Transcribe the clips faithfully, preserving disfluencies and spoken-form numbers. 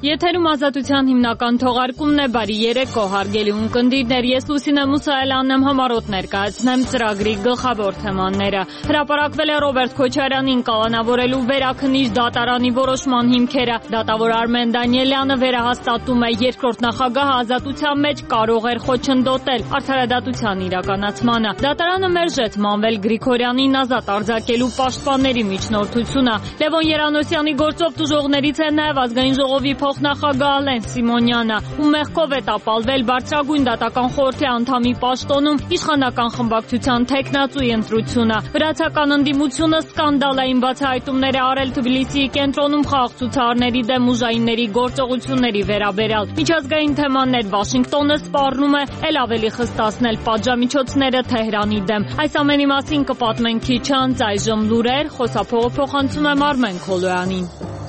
Եթերում ազատության հիմնական թողարկումն է, բարի երեկո, հարգելի ունկնդիրներ, ես Լուսինե Մուսայելյանն եմ, համառոտ ներկայացնեմ ծրագրի գլխավոր թեմաները։ Հրապարակվել է Ռոբերտ Քոչարյանին կալանավորելու վերաքննիչ դատարանի որոշման հիմքերը։ Դատավոր Արմեն Դանիելյանը վերահաստատում է, երկրորդ նախագահը ազատության մեջ կարող էր խոչընդոտել արդարադատության իրականացմանը։ Դատարանը մերժեց Մանվել Գրիգորյանին ազատ արձակելու պաշտպանների միջնորդությունը։ Լևոն Երանոսյանի գործով տուժողներից է նաև ազգային ժողովի փոխնախագահ Ալեն Սիմոնյանը, ում մեղքով է տապալվել բարձրագույն դատական խորհրդի անդամի պաշտոնում իշխանական խմբակցության թեկնածուի ընտրությունը։ Վրացական ընդդիմությունը սկանդալային բացահայտումներ է արել Թբիլիսիի կենտրոնում խաղաղ ցուցարարների դեմ ուժայինների գործողությունների վերաբերյալ։ Միջազգային թեմաներ Վաշինգտոնը սպառնում է էլ ավելի խստացնել պատժամիջոցները Թեհրանի դեմ։ Այս ամենի մասին կպատմենք քիչ անց, այժմ լուրեր, խոսափողը փոխանցում եմ Արմեն Քոլոյանին։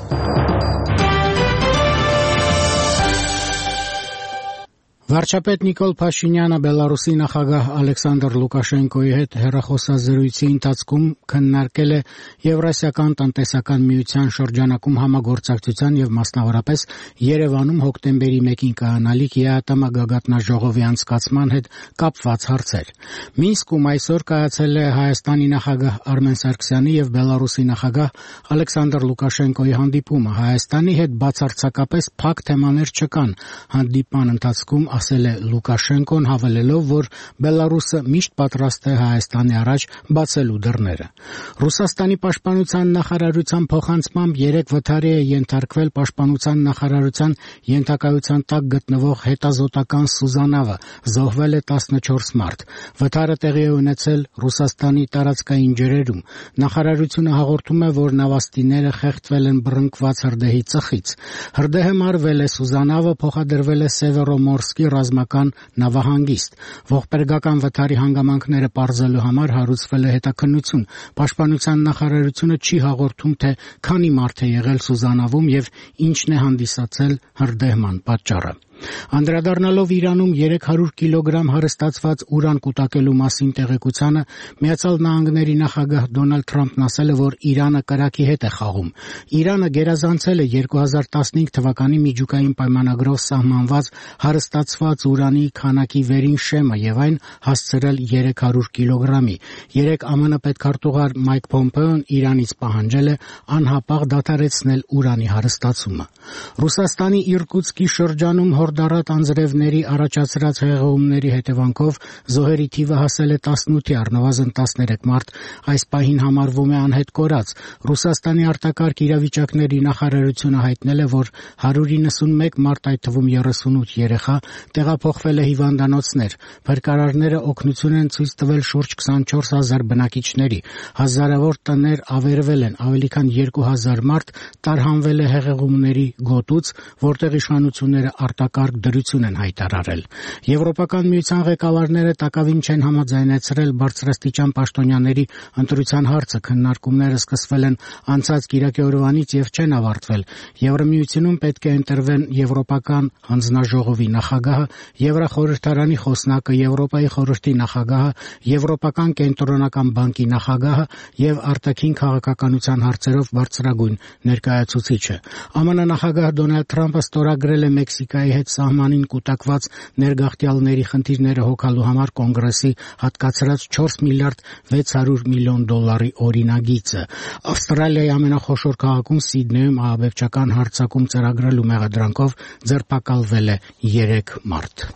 Վարչապետ Նիկոլ Փաշինյանը Բելարուսի նախագահ Ալեքսանդր Լուկաշենկոյի հետ հեռախոսազրույցի ընթացքում քննարկել է Եվրասիական տնտեսական միության շրջանակում համագործակցության եւ մասնավորապես Երևանում հոկտեմբերի մեկին կայանալիք ԵԱՏՄ գագաթնաժողովի անցկացման հետ կապված հարցեր։ Մինսկում այսօր կայացել է Հայաստանի նախագահ Արմեն Սարգսյանի եւ Բելարուսի նախագահ Ալեքսանդր Լուկաշենկոյի հանդիպումը։ Հայաստանի հետ բացարձակապես փակ թեմաներ չկան։ Հանդիպման ընթացքում ասել է Լուկաշենկոն, հավելելով, որ Բելարուսը միշտ պատրաստ է Հայաստանի առաջ բացելու դռները։ Ռուսաստանի պաշտպանության նախարարության փոխանցմամբ երեք վթարի է ենթարկվել պաշտպանության նախարարության ենթակայության տակ գտնվող հետազոտական Սուզանավը, զոհվել է տասնչորս մարդ։ Վթարը տեղի է ունեցել Ռուսաստանի տարածքային ջրերում։ Նախարարությունը հաղորդում է, որ նավաստիները խեղդվել են բռնկված հրդեհի ծխից։ Հրդեհը մարվել է, Սուզանավը փոխադրվել է Սևերոմորսկի ռազմական նավահանգիստ։ Ողբերգական վթարի հանգամանքները պարզելու համար հարուցվել է հետաքննություն։ Պաշտպանության նախարարությունը չի հաղորդում, թե քանի մարդ է եղել Սուզանավում եւ ինչն է հանդիսացել հրդեհման պատճառը։ Անդրադառնալով Իրանում երեք հարյուր կիլոգրամ հարստացված ուրան կուտակելու մասին տեղեկությանը, Միացյալ Նահանգների նախագահ Դոնալդ Թրամփն ասել է, որ Իրանը կրակի հետ է խաղում։ Իրանը գերազանցել է երկու հազար տասնհինգ թվականի միջուկային պայմանագրով սահմանված հարստացված ուրանի քանակի վերին շեմը եւ այն հասցրել երեք հարյուր կիլոգրամի։ Երեք ԱՄՆ պետքարտուղար Մայք Փոմպեոն Իրանից պահանջել է անհապաղ դադարեցնել ուրանի հարստացումը։ Ռուսաստանի Իրկուտսկի շրջանում հորդառատ անձրևների առաջացրած հեղեղումների հետևանքով զոհերի թիվը հասել է տասնութի, առնվազն տասներեք մարդ այս պահին համարվում է անհետ կորած։ Ռուսաստանի արտակարգ իրավիճակների նախարարությունը հայտնել է, որ հարյուր իննսունմեկ մարդ, այդ թվում երեսունութ երեխա, տեղափոխվել է հիվանդանոցներ։ Փրկարարները օգնություն են ցույց տվել շուրջ քսանչորս հազար բնակիչների։ Հազարավոր տներ ավերվել են, ավելի քան երկու հազար մարդ տարհանվել է հեղեղումների գոտուց, որտեղ իշխանությունները արտակարգ դրություն են հայտարարել։ Եվրոպական միության ղեկավարները տակավին չեն համաձայնեցրել բարձրաստիճան պաշտոնյաների ընտրության հարցը։ Քննարկումները սկսվել են անցած կիրակի օրվանից եւ չեն ավարտվել։ Եվրամիությունում պետք է ընտրվեն Եվրոպական հանձնաժողովի նախագահը, Եվրախորհրդարանի խոսնակը, Եվրոպայի խորհրդի նախագահը, Եվրոպական կենտրոնական բանկի նախագահը եւ արտաքին քաղաքականության հարցերով բարձրագույն ներկայացուցիչը։ ԱՄՆ նախագահ Դոնալդ Թրամփը ստորագրել է Մեքսիկայի հետ սահմանին կուտակված ներգաղթյալների խնդիրները հոգալու համար կոնգրեսի հատկացրած չորս միլիարդ վեց հարյուր միլիոն դոլարի օրինագիծը։ Ավստրալիայի ամենախոշոր քաղաքում Սիդնեյում ահաբեկչական հարձակում ծրագրելու մեղադրանքով ձերբակալվել է երեք մարդ։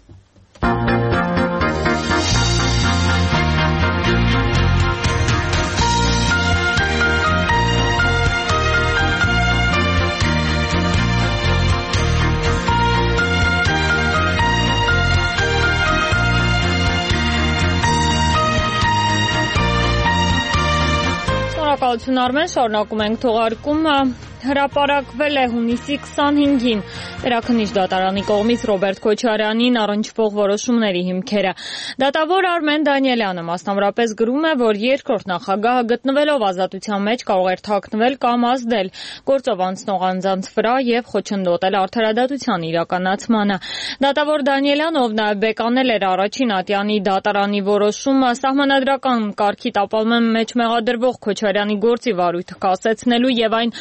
Շնորհակալություն Արմեն, շարունակում ենք թողարկումը։ Հրապարակվել է հունիսի քսանհինգին Վերաքննիչ դատարանի կողմից Ռոբերտ Քոչարյանին առնչվող որոշումների հիմքերը։ Դատավոր Արմեն Դանիելյանը մասնավորապես գրում է, որ երկրորդ նախագահը գտնվելով ազատության մեջ կարող էր թաքնվել կամ ազդել գործով անցնող անձանց վրա եւ խոչընդոտել արդարադատության իրականացմանը։ Դատավոր Դանիելյանը, ով նաեւ բեկանել էր առաջին ատյանի դատարանի որոշումը, սահմանադրական կարգի տապալման մեջ մեղադրվող Քոչարյանի գործի վարույթը կասեցնելու եւ այն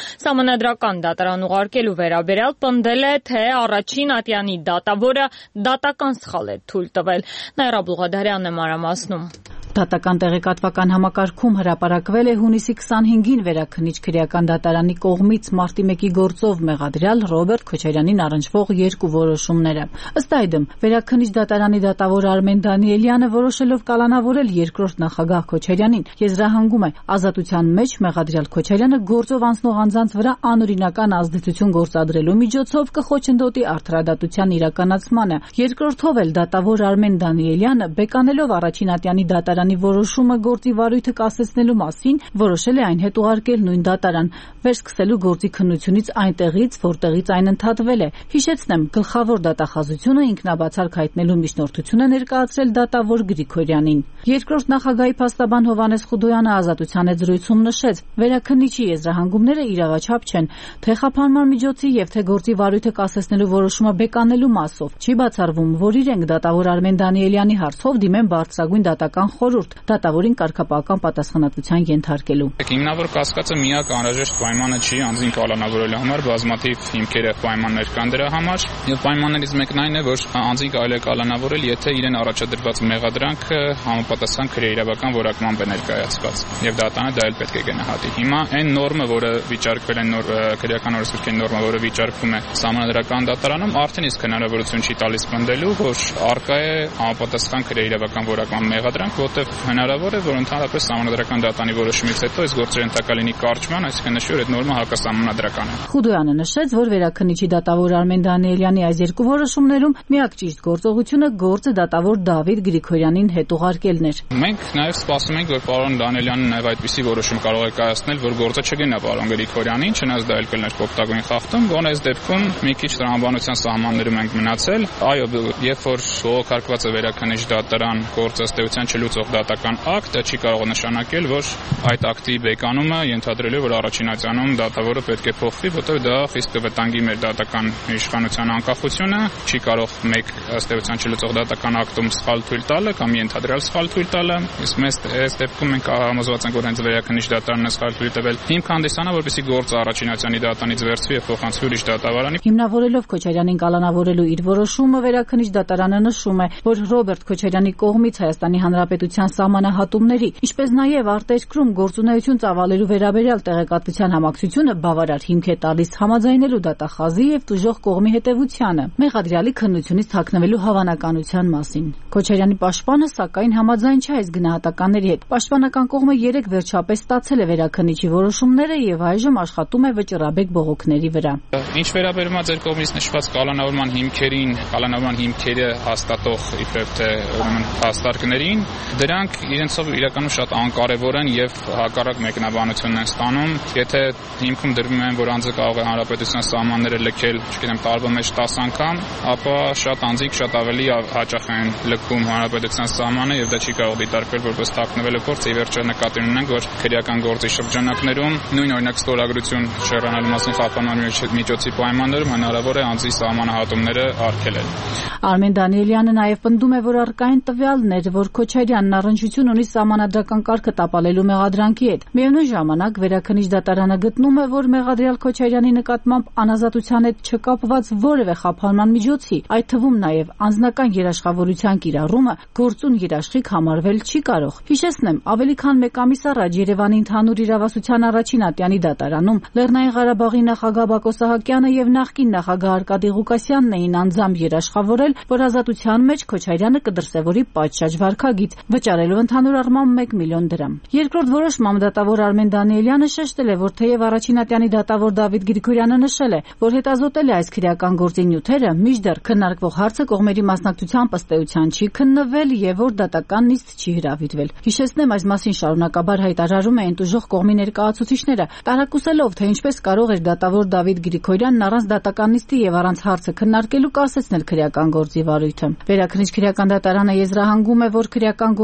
Սահմանադրական դատարան ուղարկելու վերաբերյալ պնդել է, թե առաջին ատյանի դատավորը դատական սխալ է թույլ տվել։ Նաիրա Բուղադարյանն է մանրամասնում։ Դատական տեղեկատվական համակարգում հրապարակվել է հունիսի քսանհինգին Վերաքննիչ քրեական դատարանի կողմից մարտի մեկի գործով մեղադրյալ Ռոբերտ Քոչարյանին առնչվող երկու որոշումները։ Ըստ այդմ, Վերաքննիչ դատարանի դատավոր Արմեն Դանիելյանը որոշելով կալանավորել երկրորդ նախագահ Քոչարյանին, եզրահանգում է ազատության մեջ մեղադրյալ Քոչարյանը գործով անցնող անձանց վրա անօրինական ազդեցություն գործադրելու միջոցով կխոչընդոտի արդարադատության իրականացմանը։ Երկրորդով էլ դատավոր Արմեն Դանիելյանը բեկանելով առաջին ատյանի դատարանի որոշումը գործի վարույթը կասեցնելու մասին որոշել է այն հետ ուղարկել նույն դատարան, վերսկսելու գործի քննությունից այնտեղից, որտեղից այն ընդհատվել է։ Հիշեցնեմ, գլխավոր դատախազությունը ինքնաբացարկ հայտնելու միջնորդություն է ներկայացրել դատավոր Գրիգորյանին։ Երկրորդ նախագահի փաստաբան Հովհաննես Խուդոյանը ազատության հետ զրույցում նշեց, Վերաքննիչի եզրահանգումները իրավաչափ չեն, թե խափանման միջոցի եւ թե գործի վարույթը կասեցնելու որոշումը բեկանելու մասով։ Չի բացառվում, որ իրենք դատավոր Արմեն Դանիելյանի հարցով դիմեն բարձրագույն դատական խորհուրդ, դատավորին կարգապահական պատասխանատվության ենթարկելու։ Հիմնավոր կասկածը միակ անհրաժեշտ պայմանը չի անձին կալանավորելու համար, բազմաթիվ հիմքեր եւ պայմաններ կան դրա համար, եւ պայմաններից մեկն այն է, որ անձին կարելի է կալանավորել, եթե իրեն առաջադրված մեղադրանքը համապատասխան քրեիրավական որակմամբ է ներկայացված, եւ դատանը դա էլ պետք է գնահատի։ Հիմա այն նորմը, որը վիճարկվել է նոր քրեական օրենսգրքի նորմը, որը վիճարկվում է Սահմանադրական դատարանում, արդեն իսկ հնարավորություն չի տալիս պնդելու, որ արկա է համապատասխան քրեիրավական որակման մեղադրանք, որտեղ հնարավոր է, որ ընդհանրապես Սահմանադրական դատանի որոշումից հետո այս գործը ենթակա լինի կարճման, այսինքն նշի, որ այդ նորմը հակասահմանադրական է։ Խուդոյանը նշեց, որ Վերաքննիչի դատավոր Արմեն Դանիելյանի այս երկու որոշումներում միակ ճիշտ գործողությունը գործը դատավոր Դավիթ Գրիգորյանին հետ ուղարկելն էր։ Մենք նաև սպասում ենք, որ պարոն Դանիելյանը նաև այդպիսի որոշում կարող է կայացնել, որ գործը չգնա պարոն Գրիգորյանին, չնայած դա էլ կլներ փոքրագույն խախտում, գոնե այս դեպքում մի քիչ տրամաբանության սահմաններում ենք մնացել։ Այո, երբ որ բողոքարկված է Վերաքննիչ դատարան գործը ըստ էության չլուծող դատական ակտ, դա չի կարող նշանակել, որ այդ ակտի բեկանումը ենթադրելու որ առաջին ատյանում դատավորը պետք է փոխվի, որտեղ դա խիստ կվտանգի մեր դատական իշխանության անկախությունը, չի կարող մեկ ըստ էության չլուծող դատական ակտում սխալ թույլ տալը կամ ենթադրյալ սխալ թույլ տալը։ Իսկ մեզ այս դեպքում մենք համոզված ենք, որ հենց Վերաքննիչ դատարանն է սխալ թույլ տվել։ Հիմք հանդիսանա, որպեսզի գործը առաջին ատյանի դատանից վերցվի եւ փոխանցվի ուրիշ դատավարանի։ Հիմնավորելով Քոչարյանին կալանավորելու իր որոշումը, Վերաքննիչ դատարանը նշում է, որ Ռոբերտ Քոչարյանի կողմից Հայաստանի Հանրապետության սահմանահատումների, ինչպես նաև արտերկրում գործունեություն ծավալելու վերաբերյալ տեղեկատվության համակցությունը բավարար հիմք է տալիս համաձայնելու դատախազի եւ տուժող կողմի հետեւությանը մեղադրյալի քննությունից թաքնվելու հավանականության մասին։ Քոչարյանի պաշտպանը սակայն համաձայն չէ այս գնահատականների հետ։ Պաշտպանական կողմը երեք վերջապես ստացել է Վերաքննիչի որոշումները եւ այժմ աշխատում է վճռաբեկ բողոքների վրա։ Ինչ վերաբերում է ձեր կողմից նշված կալանավորման հիմքերին, կալանավորման հիմքերը հաստատող իբրև թե ուրեմն հաստարկներին, դրանք իրենցով իրականում շատ անկարևոր են եւ հակառակ մեկնաբանությունն են ստանում։ Եթե հիմքում դրվում են, որ անձը կարող է հանրապետության սահմանները լքել, չգիտեմ, տարվա մեջ տասը անգամ, ապա շատ անձիկ շատ ավելի հաճախ են լքում հանրապետության սահմանը եւ դա չի կարող դիտարկվել որպես թաքնվելու փորձ։ Ի վերջո նկատի ունենք, որ քրեական գործի շրջանակներում նույն օրինակ ստորագրություն շրջանալու մասին խափանման միջոցի պայմաններում հնարավոր է անձի սահմանահատումները արգելել։ Արմեն Դանիելյանը նաև պնդում է, որ առկային տվյալներ, որ Քոչարյանն առնչություն ունի սահմանադրական կարգը տապալելու մեղադրանքի հետ։ Միևնույն ժամանակ Վերաքննիչ դատարանը գտնում է, որ մեղադրյալ Քոչարյանի նկատմամբ անազատության հետ չկապված որևէ խափանման միջոցի, այդ թվում նաև անձնական երաշխավորության կիրառումը գործուն երաշխիք համարվել չի կարող։ Հիշեցնեմ, ավելի քան մեկ ամիս առաջ Երևանի ընդհանուր իրավասության առաջին ատյանի դատարանում Լեռնային Ղարաբաղի նախագահ Բակո Սահակյանը եւ նախկին նախագահ Արկադի Ղուկասյանն էին անձամբ երաշխավորել, որ ազատության մեջ Քոչարյանը կդրսևորի պատշաճ վարքագիծ, վճարելով ընդհանուր առմամբ մեկ միլիոն դրամ։ Երկրորդ որոշմամբ դատավոր Արմեն Դանիելյանը շեշտել է, որ թեև առաջին ատյանի դատավոր Դավիթ Գրիգորյանը նշել է, որ հետազոտել է այս քրեական գործի նյութերը, մինչդեռ քննարկվող հարցը կողմերի մասնակցությամբ ըստ էության չի քննվել եւ որ դատական նիստ չի հրավիրվել։ Հիշեցնեմ, այս մասին շարունակաբար հայտարարում էին տուժող կողմի ներկայացուցիչները, տարակուսելով, թե ինչպես կարող էր դատավոր Դավիթ Գրիգորյանն առանց դատական նիստի եւ առանց հարցը քննարկելու կասեցնել քրեական գործի վարույթը։ Վերաքննիչ քրեական դատարանը եզրահանգում է, որ քրեական գործի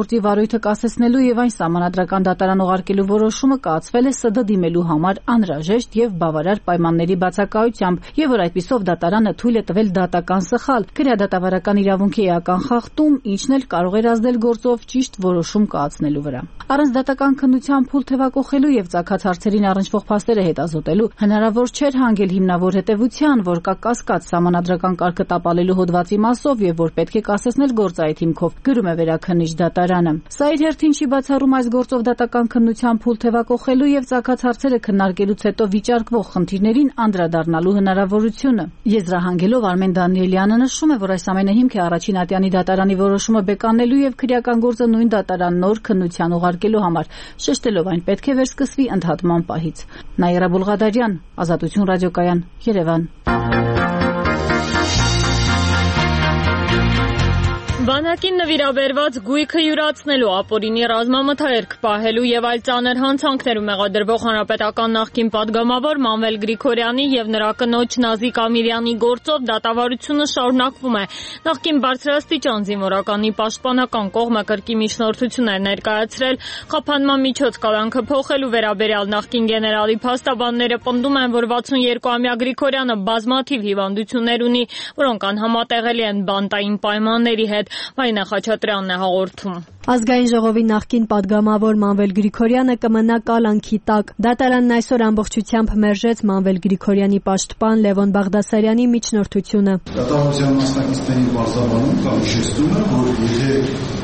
գործի վարույթը կասեցնելու եւ այն սահմանադրական դատարան ուղարկելու որոշումը կայացվել է ՍԴ դիմելու համար անհրաժեշտ եւ բավարար պայմանների բացակայությամբ եւ որ այդպիսով դատարանը թույլ է տվել դատական սխալ, քրեադատավարական իրավունքի էական խախտում, ինչն էլ կարող էր ազդել գործով ճիշտ որոշում կայացնելու վրա։ Առանց դատական քննության փուլ թևակողելու եւ ծագած հարցերին առնչվող փաստերը հետազոտելու հնարավոր չէր հանգել հիմնավոր հետեւության, որ կա կասկած սահմանադրական կարգը տապալելու հոդվածի մասով եւ որ պետք է կասեցնել գործային հիմքով, գրում է վերաքննիչ դատարանը։ Սա իր հերթին չի բացառում այս գործով դատական քննության փուլ թևակողելու եւ ծագած հարցերը քննարկելուց հետո վիճարկվող խնդիրներին անդրադառնալու հնարավորությունը։ Եզրահանգելով Արմեն Դանիելյանը նշում է, որ այս ամենը հիմք է առաջին ատյանի դատարանի որոշումը բեկանելու եւ քրեական գործը նույն դատարան նոր քննության ուղարկելու համար, շեշտելով այն պետք է վերսկսվի ընդհատման պահից։ Նաիրա Բուլղադարյան, Ազատություն ռադիոկայան, Երևան։ Բանակին նվիրաբերված գույքը յուրացնելու, ապօրինի ռազմամթերք պահելու եւ այլ ծանր հանցանքներում մեղադրվող հանրապետական նախկին պատգամավոր Մանվել Գրիգորյանի եւ նրա կնոջ Նազիկ Ամիրյանի գործով դատավարությունը շարունակվում է։ Նախկին բարձրաստիճան զինվորականի պաշտպանական կողմը կրկի միջնորդություն է ներկայացրել խափանման միջոց կալանքը փոխելու վերաբերյալ նախկին գեներալի փաստաբանները պնդում են, որ վաթսունյոթ-ամյա Գրիգորյանը բազմաթիվ հիվանդություններ ունի, որոնք անհամատեղելի են բանտային պայմանների հետ։ Մարինա Խաչատրյանն է հաղորդում։ Ազգային ժողովի նախկին պատգամավոր Մանվել Գրիգորյանը կմնա կալանքի տակ։ Դատարանն այսօր ամբողջությամբ մերժեց Մանվել Գրիգորյանի պաշտպան Լևոն Բաղդասարյանի միջնորդությունը։ Դատավարության մասնակիցների բարձրաբանում կամ հիշեցնում է, որ եթե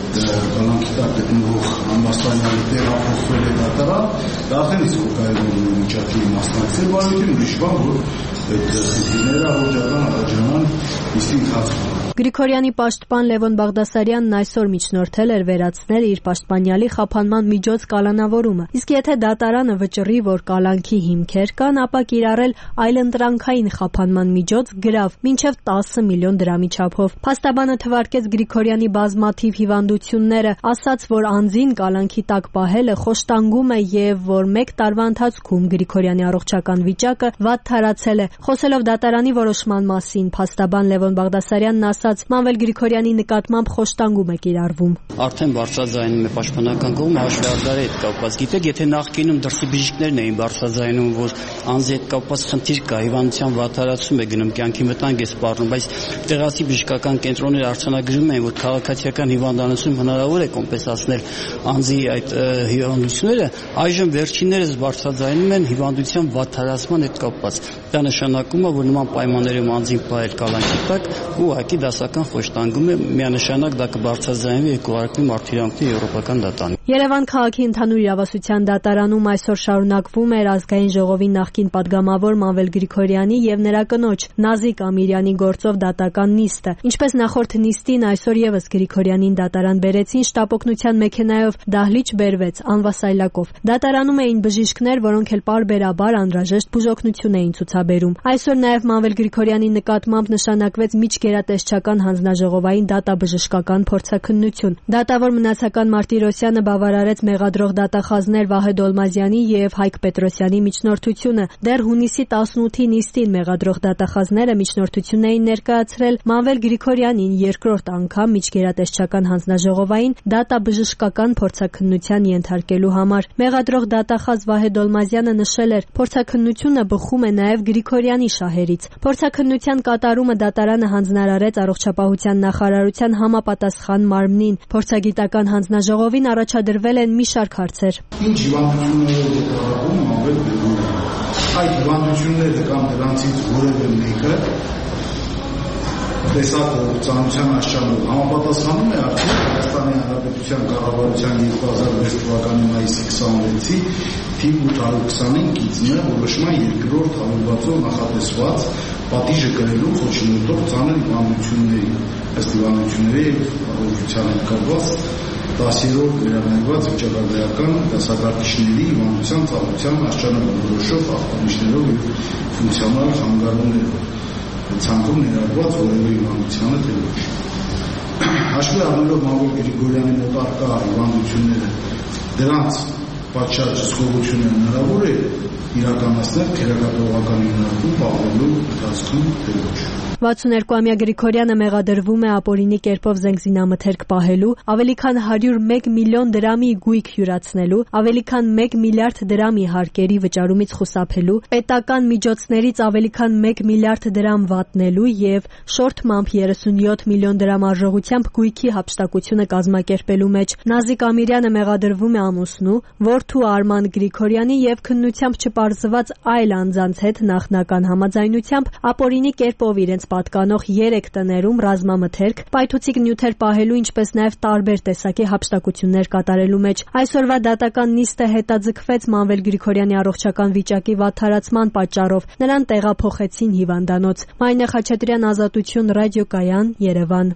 կալանքի տակ գտնվող ամբաստանյալի տեղափոխվել է դատարան, դա արդեն իսկ կարելի է միջակայքի մասնակցել վարույթին, ուրիշ բան, որ այդ խնդիրները առողջական առաջանան իսկ ընթացքում։ Գրիգորյանի պաշտպան Լևոն Բաղդասարյանն այսօր միջնորդել էր վերացնել իր պաշտպանյալի խափանման միջոց կալանավորումը։ Իսկ եթե դատարանը վճռի, որ կալանքի հիմքեր կան, ապա կիրառել այլընտրանքային խափանման միջոց գրավ մինչև տասը միլիոն դրամի չափով։ Փաստաբանը թվարկեց Գրիգորյանի բազմաթիվ հիվանդությունները, ասաց, որ անձին կալանքի տակ պահելը խոշտանգում է եւ որ մեկ տարվա ընթացքում Գրիգորյանի առողջական վիճակը վատ թարացել է։ Խոսելով դատարանի որոշման մասին, փաստաբան Լևոն Բաղդասարյանն ասաց, Մանվել Գրիգորյանի նկատմամբ խոշտանգում է կիրառվում։ Արդեն բարձրաձայնում է պաշտպանական կողմը հաշվարկարի հետ կապված։ Գիտեք, եթե նախկինում դրսի բժիշկներն էին բարձրաձայնում, որ անձի հետ կապված խնդիր կա, հիվանդության վատթարացում է գնում, կյանքի վտանգ է սպառնում, բայց տեղացի բժշկական կենտրոնները արձանագրում են, որ քաղաքացիական հիվանդանոցում հնարավոր է կոմպենսացնել անձի այդ հիվանդությունները, այժմ վերջիններս բարձրաձայնում են հիվանդության վատթարացման հետ կապված։ Դա նշանակում է, որ նման պայմաններում անձին պահել կալանքի տակ ուղղակի դասական խոշտանգում է, միանշանակ դա կբարձրաձայնվի եւ կուղարկվի Մարդահրավերի Եվրոպական դատարան։ Երևան քաղաքի ընդհանուր իրավասության դատարանում այսօր շարունակվում էր ազգային ժողովի նախկին պատգամավոր Մանվել Գրիգորյանի եւ նրա կնոջ Նազիկ Ամիրյանի գործով դատական նիստը։ Ինչպես նախորդ նիստին, այսօր եւս Գրիգորյանին դատարան բերեցին շտապօգնության մեքենայով, դահլիճ բերվեց անվասայլակով։ Դատարանում էին բժիշկներ, որոնք էլ պարբերաբար անհրաժեշտ բուժօգնություն էին ցուցաբերում։ Այսօր նաեւ Մանվել Գրիգորյանի նկատմամբ նշանակվեց միջգերատեսչական հանձնաժողովային դատաբժշկական փորձաքննություն։ Դատավոր մնացական Մարտիրոսյանը բավարարեց մեղադրող դատախազներ Վահե Դոլմազյանի եւ Հայկ Պետրոսյանի միջնորդությունը։ Դեռ հունիսի տասնութի նիստին մեղադրող դատախազները միջնորդություն էին ներկայացրել Մանվել Գրիգորյանին երկրորդ անգամ միջգերատեսչական հանձնաժողովային դատաբժշկական փորձաքննության ենթարկելու համար։ Մեղադրող դատախազ Վահե Դոլմազյանը նշել էր, փորձաքննությունը բխում է նաեւ Գրիգորյանի շահերից։ Փորձաքննության կատարումը դատարանը հանձնարարեց առողջապահության նախարարության համապատասխան մարմնին։ Փորձագիտական հանձնաժողովին առաջադրվել են մի շարք հարցեր։ Ինչ հիվանդություններ է կատարվում Մանվել Գրիգորյանը։ Այդ հիվանդությունները կամ դրանցից որևէ մեկը տեսակողծանության աշճանով համապատասխանում է արդյոք Հայաստանի Հանրապետության կառավարության երկու հազար վեց թվականի մայիսի քսաներկուսի թիվ ութ հարյուր քսանինը գիծն է որոշման երկրորդ հավելվածով նախատեսված պատիժը կրելու խոչընդոտող ծանր հիվանդությունների, ըստ հիվանդությունների առողջության հետ կապված դասերով վերաբերված վիճակագրական դասակարգիչների հիվանդության ծավալության աշճանով որոշող ախտանիշներով եւ ֆունկցիոնալ խանգարումներով ցանկում ներառված որևէ հիվանդությանը թե ոչ։ Հաշվի առնելով Մանվել Գրիգորյանի մոտ առկա հիվանդությունները, դրանց պատշաճ հսկողություն հնարավոր է իրականացնել քերակատողական հիմնարկում պահելու ընթացքում թե ոչ։ վաթսունհերկուամյա Գրիգորյանը մեղադրվում է ապօրինի կերպով զենգզինամթերք պահելու, ավելի քան հարյուր մեկ միլիոն դրամի գույք յուրացնելու, ավելի քան մեկ միլիարդ դրամի հարկերի վճարումից խուսափելու, պետական միջոցներից ավելի քան մեկ միլիարդ դրամ վատնելու եւ շորթմամբ երեսունյոթ միլիոն դրամ արժողությամբ գույքի հափշտակությունը կազմակերպելու մեջ։ Նազիկ Ամիրյանը մեղադրվում է ամուսնու, որդու Արման Գրիգորյանի եւ քննությամբ չպարզված այլ անձանց հետ նախնական համաձայնությամբ ապօրինի կերպով իրենց պատկանող երեք տներում ռազմամթերք, պայթուցիկ նյութեր պահելու, ինչպես նաև տարբեր տեսակի հափշտակություններ կատարելու մեջ։ Այսօրվա դատական նիստը հետաձգվեց Մանվել Գրիգորյանի առողջական վիճակի վատթարացման պատճառով։ Նրան տեղափոխեցին հիվանդանոց։ Մայնե Խաչատրյան, Ազատություն, ռադիոկայան, Երևան։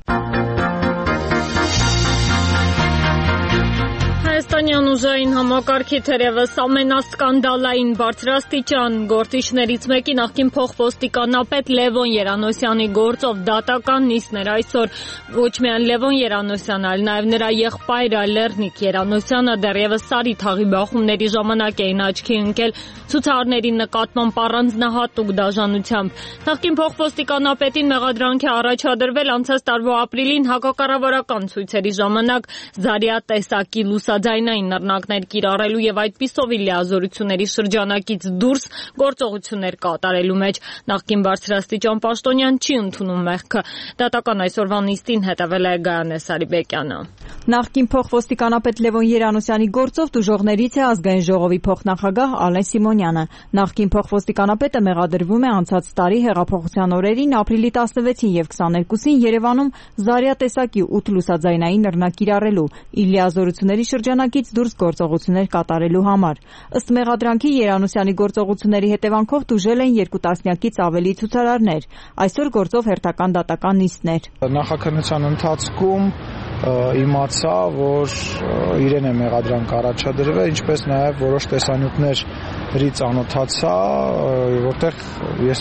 Հայաստանյան ուժային համակարգի թերևս ամենասկանդալային բարձրաստիճան գործիչներից մեկի նախկին փոխոստիկանապետ Լևոն Երանոսյանի գործով դատական նիստներ այսօր ոչ միայն Լևոն Երանոսյանը, այլ նաև նրա եղբայրը Լեռնիկ Երանոսյանը դեռևս Սարի թաղի բախումների ժամանակ էին աչքի ընկել ցուցարարների նկատմամբ առանձնահատուկ դաժանությամբ։ Նախկին փոխոստիկանապետին մեղադրանք է առաջադրվել անցած տարվա ապրիլին հակակառավարական ցույցերի ժամանակ Զարյա տեսակի լուսաձայնային նռնակներ կիրառելու եւ այդպիսով լիազորությունների շրջանակից դուրս գործողություններ կատարելու մեջ։ Նախկին բարձրաստիճան պաշտոնյան չի ընդունում մեղքը։ Դատական այսօրվա նիստին հետևել է Գայանե Սարիբեկյանը։ Նախկին փոխոստիկանապետ Լևոն Երանոսյանի գործով տուժողներից է ազգային ժողովի փոխնախագահ Ալեն Սիմոնյանը։ Նախկին փոխոստիկանապետը մեղադրվում է անցած տարի հեղափոխության օրերին ապրիլի տասնվեցին եւ քսաներկուսին Երևանում Զարյա տեսակի ութ լուսաձայնային նռնակ կիրառելու, իր լիազորությունների շրջանակից դուրս գործողություններ կատարելու համար։ Ըստ մեղադրանքի Երանոսյանի գործողությունների հետևանքով տուժել են երկու տասնյակից ավելի ցուցարարներ։ Այսօր գործով հերթական դատական նիստներ։ Նախաքննության ընթացքում իմացա, որ իրեն է մեղադրանք առաջադրվել, ինչպես նաև որոշ տեսանյութների ծանոթացա, որտեղ ես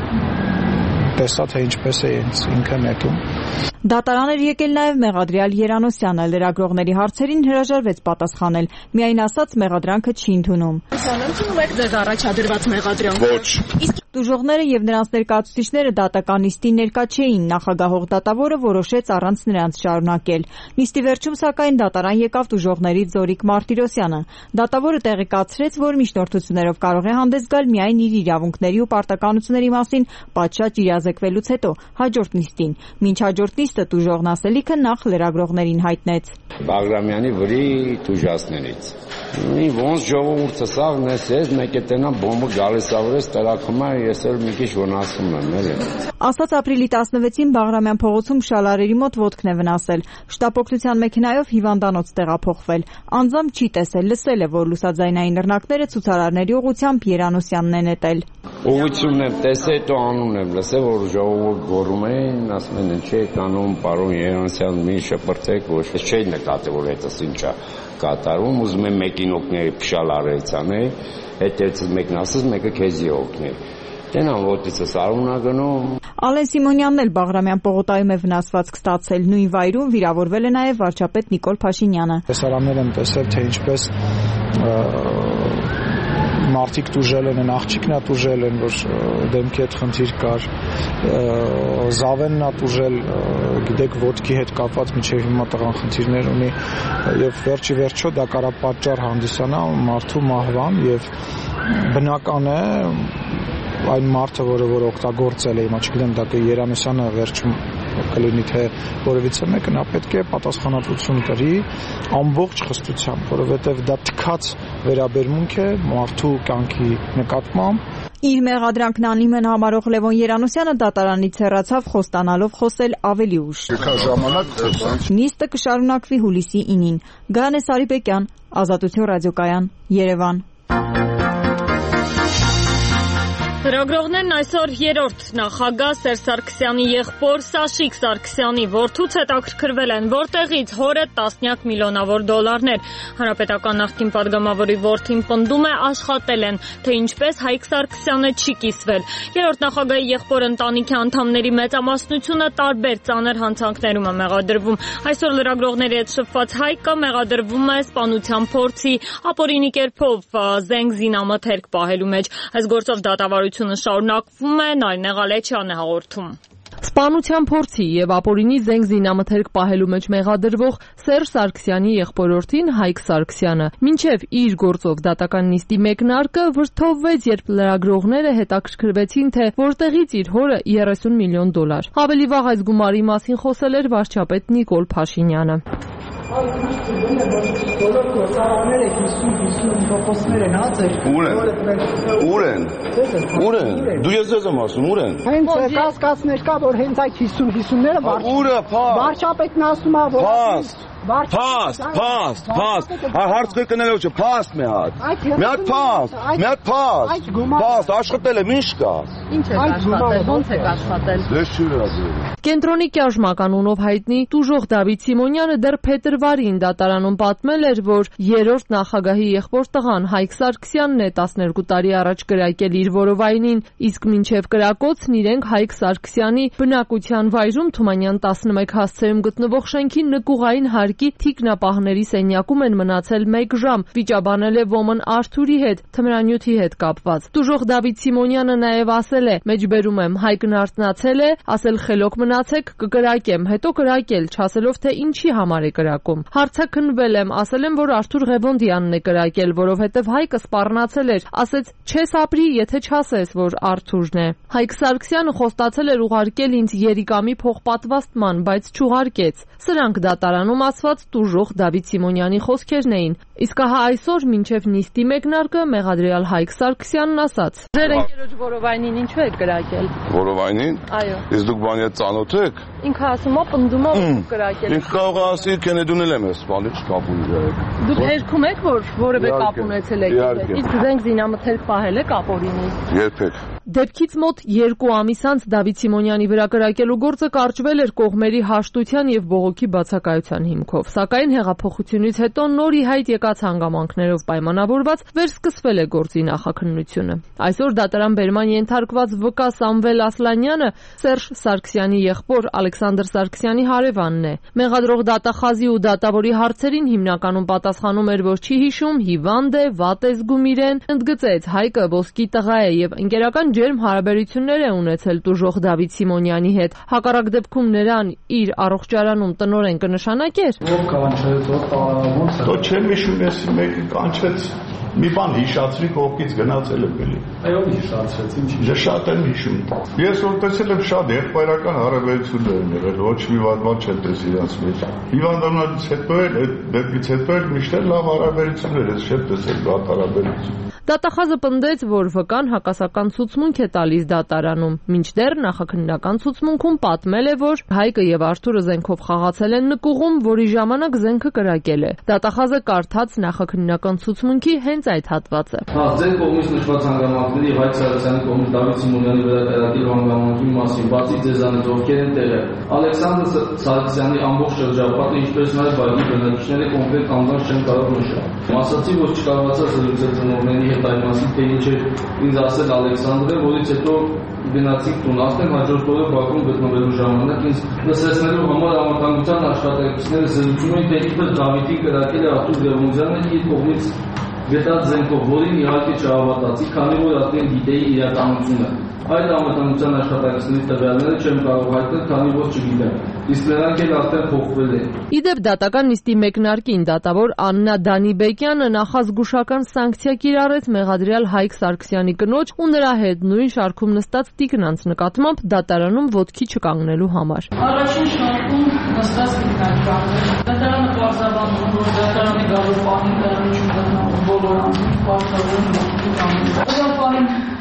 տեսա, թե ինչպես է ինքը նետում։ Դատարան էր եկել նաև մեղադրյալ Երանոսյանը, լրագրողների հարցերին հրաժարվեց պատասխանել, միայն ասաց մեղադրանքը չի ընդունում։ Ընդունում եք ձեզ առաջադրված մեղադրանքը։ Ոչ։ Տուժողները եւ նրանց ներկայացուցիչները դատական նիստին ներկա չէին, նախագահող դատավորը որոշեց առանց նրանց շարունակել։ Նիստի վերջում սակայն դատարան եկավ տուժողներից Զորիկ Մարտիրոսյանը։ Դատավորը տեղեկացրեց, որ միջնորդություններով կարող է հանդես գալ միայն իր իրավունքների ու պարտականությունների մասին պատշաճ իրազեկվելուց հետո, հաջորդ նիստին։ Մինչ հաջորդ նիստը տուժողն ասելիքը նախ լրագրողներին հայտնեց։ Բաղրամյանի վրի տուժածներից։ Ոնց ժողովուրդը սաղն ես, ես մեկ է տենա բոմբը գալիս ավրես տրակում է, ես էլ մի քիչ վնասում եմ, էլի։ Ասաց ապրիլի տասնվեցին Բաղրամյան փողոցում շալարերի մոտ ոտքն է վնասել։ Շտապօգնության մեքենայով հիվանդանոց տեղափոխվել։ Անձամբ չի տեսել, լսել է, որ լուսաձայնային նռնակները ցուցարարների ուղղությամբ Երանոսյանն է նետել։ Ուղղությունն եմ տեսել, հետո անունն եմ լսել, որ ժողովուրդ գոռում էին, ասում են ինչ է կանում, պարոն Երանոսյան, մի շփրտեք, ոչ չէի նկատել, որ հետս ինչ է կատարում, ուզում եմ մեկին օգնել փշալարից անել, հետևից մեկն ասես, մեկը քեզի օգնել։ Տենան ոտիցս արունա գնում։ Ալեն Սիմոնյանն էլ Բաղրամյան պողոտայում է վնասվածք ստացել, նույն վայրում վիրավորվել է նաև վարչապետ Նիկոլ Փաշինյանը։ Տեսարաններ եմ տեսել, թե ինչպես մարդիկ տուժել են, աղջիկն է տուժել են, որ դեմքի հետ խնդիր կար, Զավենն է տուժել, գիտեք, ոտքի հետ կապված միջև հիմա տղան խնդիրներ ունի եւ վերջի վերջո դա կարա պատճառ հանդիսանա մարդու մահվան եւ բնական է այն մարդը, որը որ օգտագործել է, հիմա չգիտեմ, դա Երանոսյանը վերջում կլինի թե որևիցե մեկը, նա պետք է պատասխանատվություն կրի ամբողջ խստությամբ, որովհետև դա թքած վերաբերմունք է մարդու կյանքի նկատմամբ։ Իր մեղադրանքն անիմն համարող Լևոն Երանոսյանը դատարանից հեռացավ, խոստանալով խոսել ավելի ուշ։ Նիստը կշարունակվի հուլիսի ինին։ Գայանե Սարիբեկյան, Ազատություն ռադիոկայան, Երևան։ Լրագրողներն այսօր երրորդ նախագահ Սերժ Սարգսյանի եղբոր Սաշիկ Սարգսյանի որդուց հետաքրքրվել են, որտեղից հորը տասնյակ միլիոնավոր դոլարներ։ Հանրապետական նախկին падգամավորի որդին պնդում է աշխատել են, թե ինչպես Հայկ Սարգսյանը չի կիսվել։ Երրորդ նախագահի եղբոր ընտանիքի անդամների մեծամասնությունը տարբեր ծանր հանցանքներում է մեղադրվում։ Այսօր լրագրողների հետ շփված Հայկը մեղադրվում է սպանության փորձի, ապօրինի կերպով զենք զինամթերք պահելու մեջ։ Այս գործով դատավարությունը շարունակվում է, Նարինե Ղալեչյանն է հաղորդում։ Սպանության փորձի եւ ապօրինի զենք զինամթերք պահելու մեջ մեղադրվող Սերժ Սարգսյանի եղբորորդին Հայկ Սարգսյանը մինչեւ իր գործով դատական նիստի մեկնարկը վրդովվեց, երբ լրագրողները հետաքրքրվեցին, թե որտեղից իր հորը երեսուն միլիոն դոլար։ Ավելի վաղ այս գումարի մասին խոսել էր վարչապետ Նիկոլ Փաշինյանը։ Բոլոր գործարանները հիսուն-հիսուն տոկոսներ են ածեր։ Ուր են։ Ուր են։ Ուր են։ Դու ես ես եմ ասում, ուր են։ Հենց կասկածներ կա, որ հենց այդ հիսուն-հիսունները վարչապետն ասում է, որ Փաստ, փաստ, փաստ։ Հարց կրկնելով չէ, փաստ մի հատ։ Մի հատ փաստ, մի հատ փաստ։ Փաստ, աշխատել եմ, ինչ կա։ Ինչ է աշխատել, ո՞նց է աշխատել։ Դե չի ասել։ Կենտրոնի կյաժմականունով հայտնի տուժող Դավիթ Սիմոնյանը դեռ փետրվարին դատարանում պատմել էր, որ երրորդ նախագահի եղբոր տղան Հայկ Սարգսյանն է տասներկու տարի առաջ կրակել իր որովայնին, իսկ մինչև կրակոցն իրենք Հայկ Սարգսյանի բնակության վայրում Թումանյան տասնմեկ հասցեում գտնվող շենքի նկուղային հարկի թիկնապահների սենյակում են մնացել մեկ ժամ, վիճաբանել է ոմն Արթուրի հետ, թմրանյութի հետ կապված։ Տուժող Դավիթ Սիմոնյանը նաև ասել է, մեջբերում եմ, Հայկն արթնացել է, ասել խելոք մնացեք, կկրակեմ, հետո կրակել, չասելով թե ինչի համար է կրակում։ Հարցաքննվել եմ, ասել եմ, որ Արթուր Ղևոնդյանն է կրակել, որովհետև Հայկը սպառնացել էր, ասեց, չես ապրի, եթե չասես, որ Արթուրն է։ Հայկ Սարգսյանը խոստացել էր ուղարկել ինձ Երիկամի փոխպատվաստման, բայց չուղարկեց։ Սրանք դատարանում ասված տուժող Դավիթ Սիմոնյանի խոսքերն էին։ Իսկ ահա այսօր մինչև նիստի մեկնարկը մեղադրյալ Հայկ Սարգսյանն ասաց. Ձեր ընկերոջ որովայնին ինչու եք կրակել։ Որովայնին։ Այո։ Իսկ դուք բանի հետ ծանոթ եք։ Ինքը ասում է, պնդում է կրակել։ Ինքը կարող է ասի, Քենեդուն էլ եմ սպանել, չկապ ունի։ Դուք երգում եք, որ որևէ կապ ունեցել եք։ Իսկ զենք զինամթերք պահել եք ապօրինի։ Երբեք։ Դեպքից մոտ երկու ամիս անց Դավիթ Սիմոնյանի վրա կրակելու գործը կարճվել էր կողմերի հաշտության եւ բողոքի բացակայության հիմքով, սակայն հեղափոխությունից հետո նոր ի հայտ եկած հանգամանքներով պայմանավորված վերսկսվել է գործի նախաքննությունը։ Այսօր դատարան բերման ենթարկված վկա Սամվել Ասլանյանը Սերժ Սարգսյանի եղբոր Ալեքսանդր Սարգսյանի հարևանն է։ Մեղադրող դատախազի ու դատավորի հարցերին հիմնականում պատասխանում էր, որ չի հիշում, հիվանդ է, վատ է զգում իրեն, ընդգծեց Հայկը ոսկի տղա է եւ ընկերական ջերմ հարաբերություններ է ունեցել տուժող Դավիթ Սիմոնյանի հետ։ Հակառակ դեպքում նրան իր առողջարանում տնօրեն կնշանակեր։ Ո՞վ կանչեց, ո՞վ կանչեց։ Դո չեմ հիշում, ես մեկը կանչեց։ Մի բան հիշացրի, կողքից գնացել եմ էլի։ Այո, հիշացրեց, ինչ։ Ես շատ եմ հիշում։ Ես որ տեսել եմ շատ եղբայրական հարաբերություններ են եղել, ոչ մի վատ բան չեմ տեսել իրաց մեջ։ Հիվանդանալուց հետո էլ, այդ դեպքից հետո էլ միշտ լավ հարաբերություններ ես չեմ տեսել վատ հարաբերություն։ Դատախազը պնդեց, որ վկան հակասական ցուցմունք է տալիս դատարանում, մինչդեռ նախաքննական ցուցմունքում պատմել է, որ Հայկը եւ Արթուրը զենքով խաղացել են նկուղում, որի ժամանակ զենքը կրակել է։ Դատախազը կարդաց նախաքննական ցուցմունքի հենց այդ հատվածը։ Հա, ձեր կողմից նշված հանգամանքների Հայկ Սարգսյանի կողմից Դավիթ Սիմոնյանի վրա կրակել հանգամանքի մասին, բացի ձեզանից ովքեր են տեղը, Ալեքսանդր Սարգսյանի ամբողջ շրջապատը, ինչպես նաև բակի բնակիչները կոնկրետ անձանց չեն կարող նշել։ Ասացի, որ չկարողացա զրուցել ծնողների հետ այն մասին, թե ինչ է ինձ ասել Ալեքսանդրը, որից հետո գնացինք տուն, ասենք հաջորդ օրը Բաքվում գտնվելու ժամանակ ինձ լսեցնելու համար անվտանգության աշխատակիցները զրուցում էին, թե ինչպես Դավիթի կրակել է Արթուր Ղևոնդյանը իր կողմից գտած զենքով, որին իհարկե չհավատացի, քանի որ արդեն գիտեի իրականությունը։ Այդ անվտանգության աշխատակիցների տվյալները չեմ կարող հայտնել, քանի որ չգիտեմ։ Իսկ նրանք էլ արդեն փոխվել են։ Իդեպ դատական նիստի մեկնարկին դատավոր Աննա Դանիբեկյանը նախազգուշական սանկցիա կիրառեց մեղադրյալ Հայկ Սարգսյանի կնոջ ու նրա հետ նույն շարքում նստած տիկնանց նկատմամբ դատարանում ոտքի չկանգնելու համար։ Առաջին շարքում նստած տիկնանց դատարանը պարզաբանում, որ դատարանի գալու պահին դրանից չգտնվում բոլոր անձինք պարտավորում ոտքի կանգնել։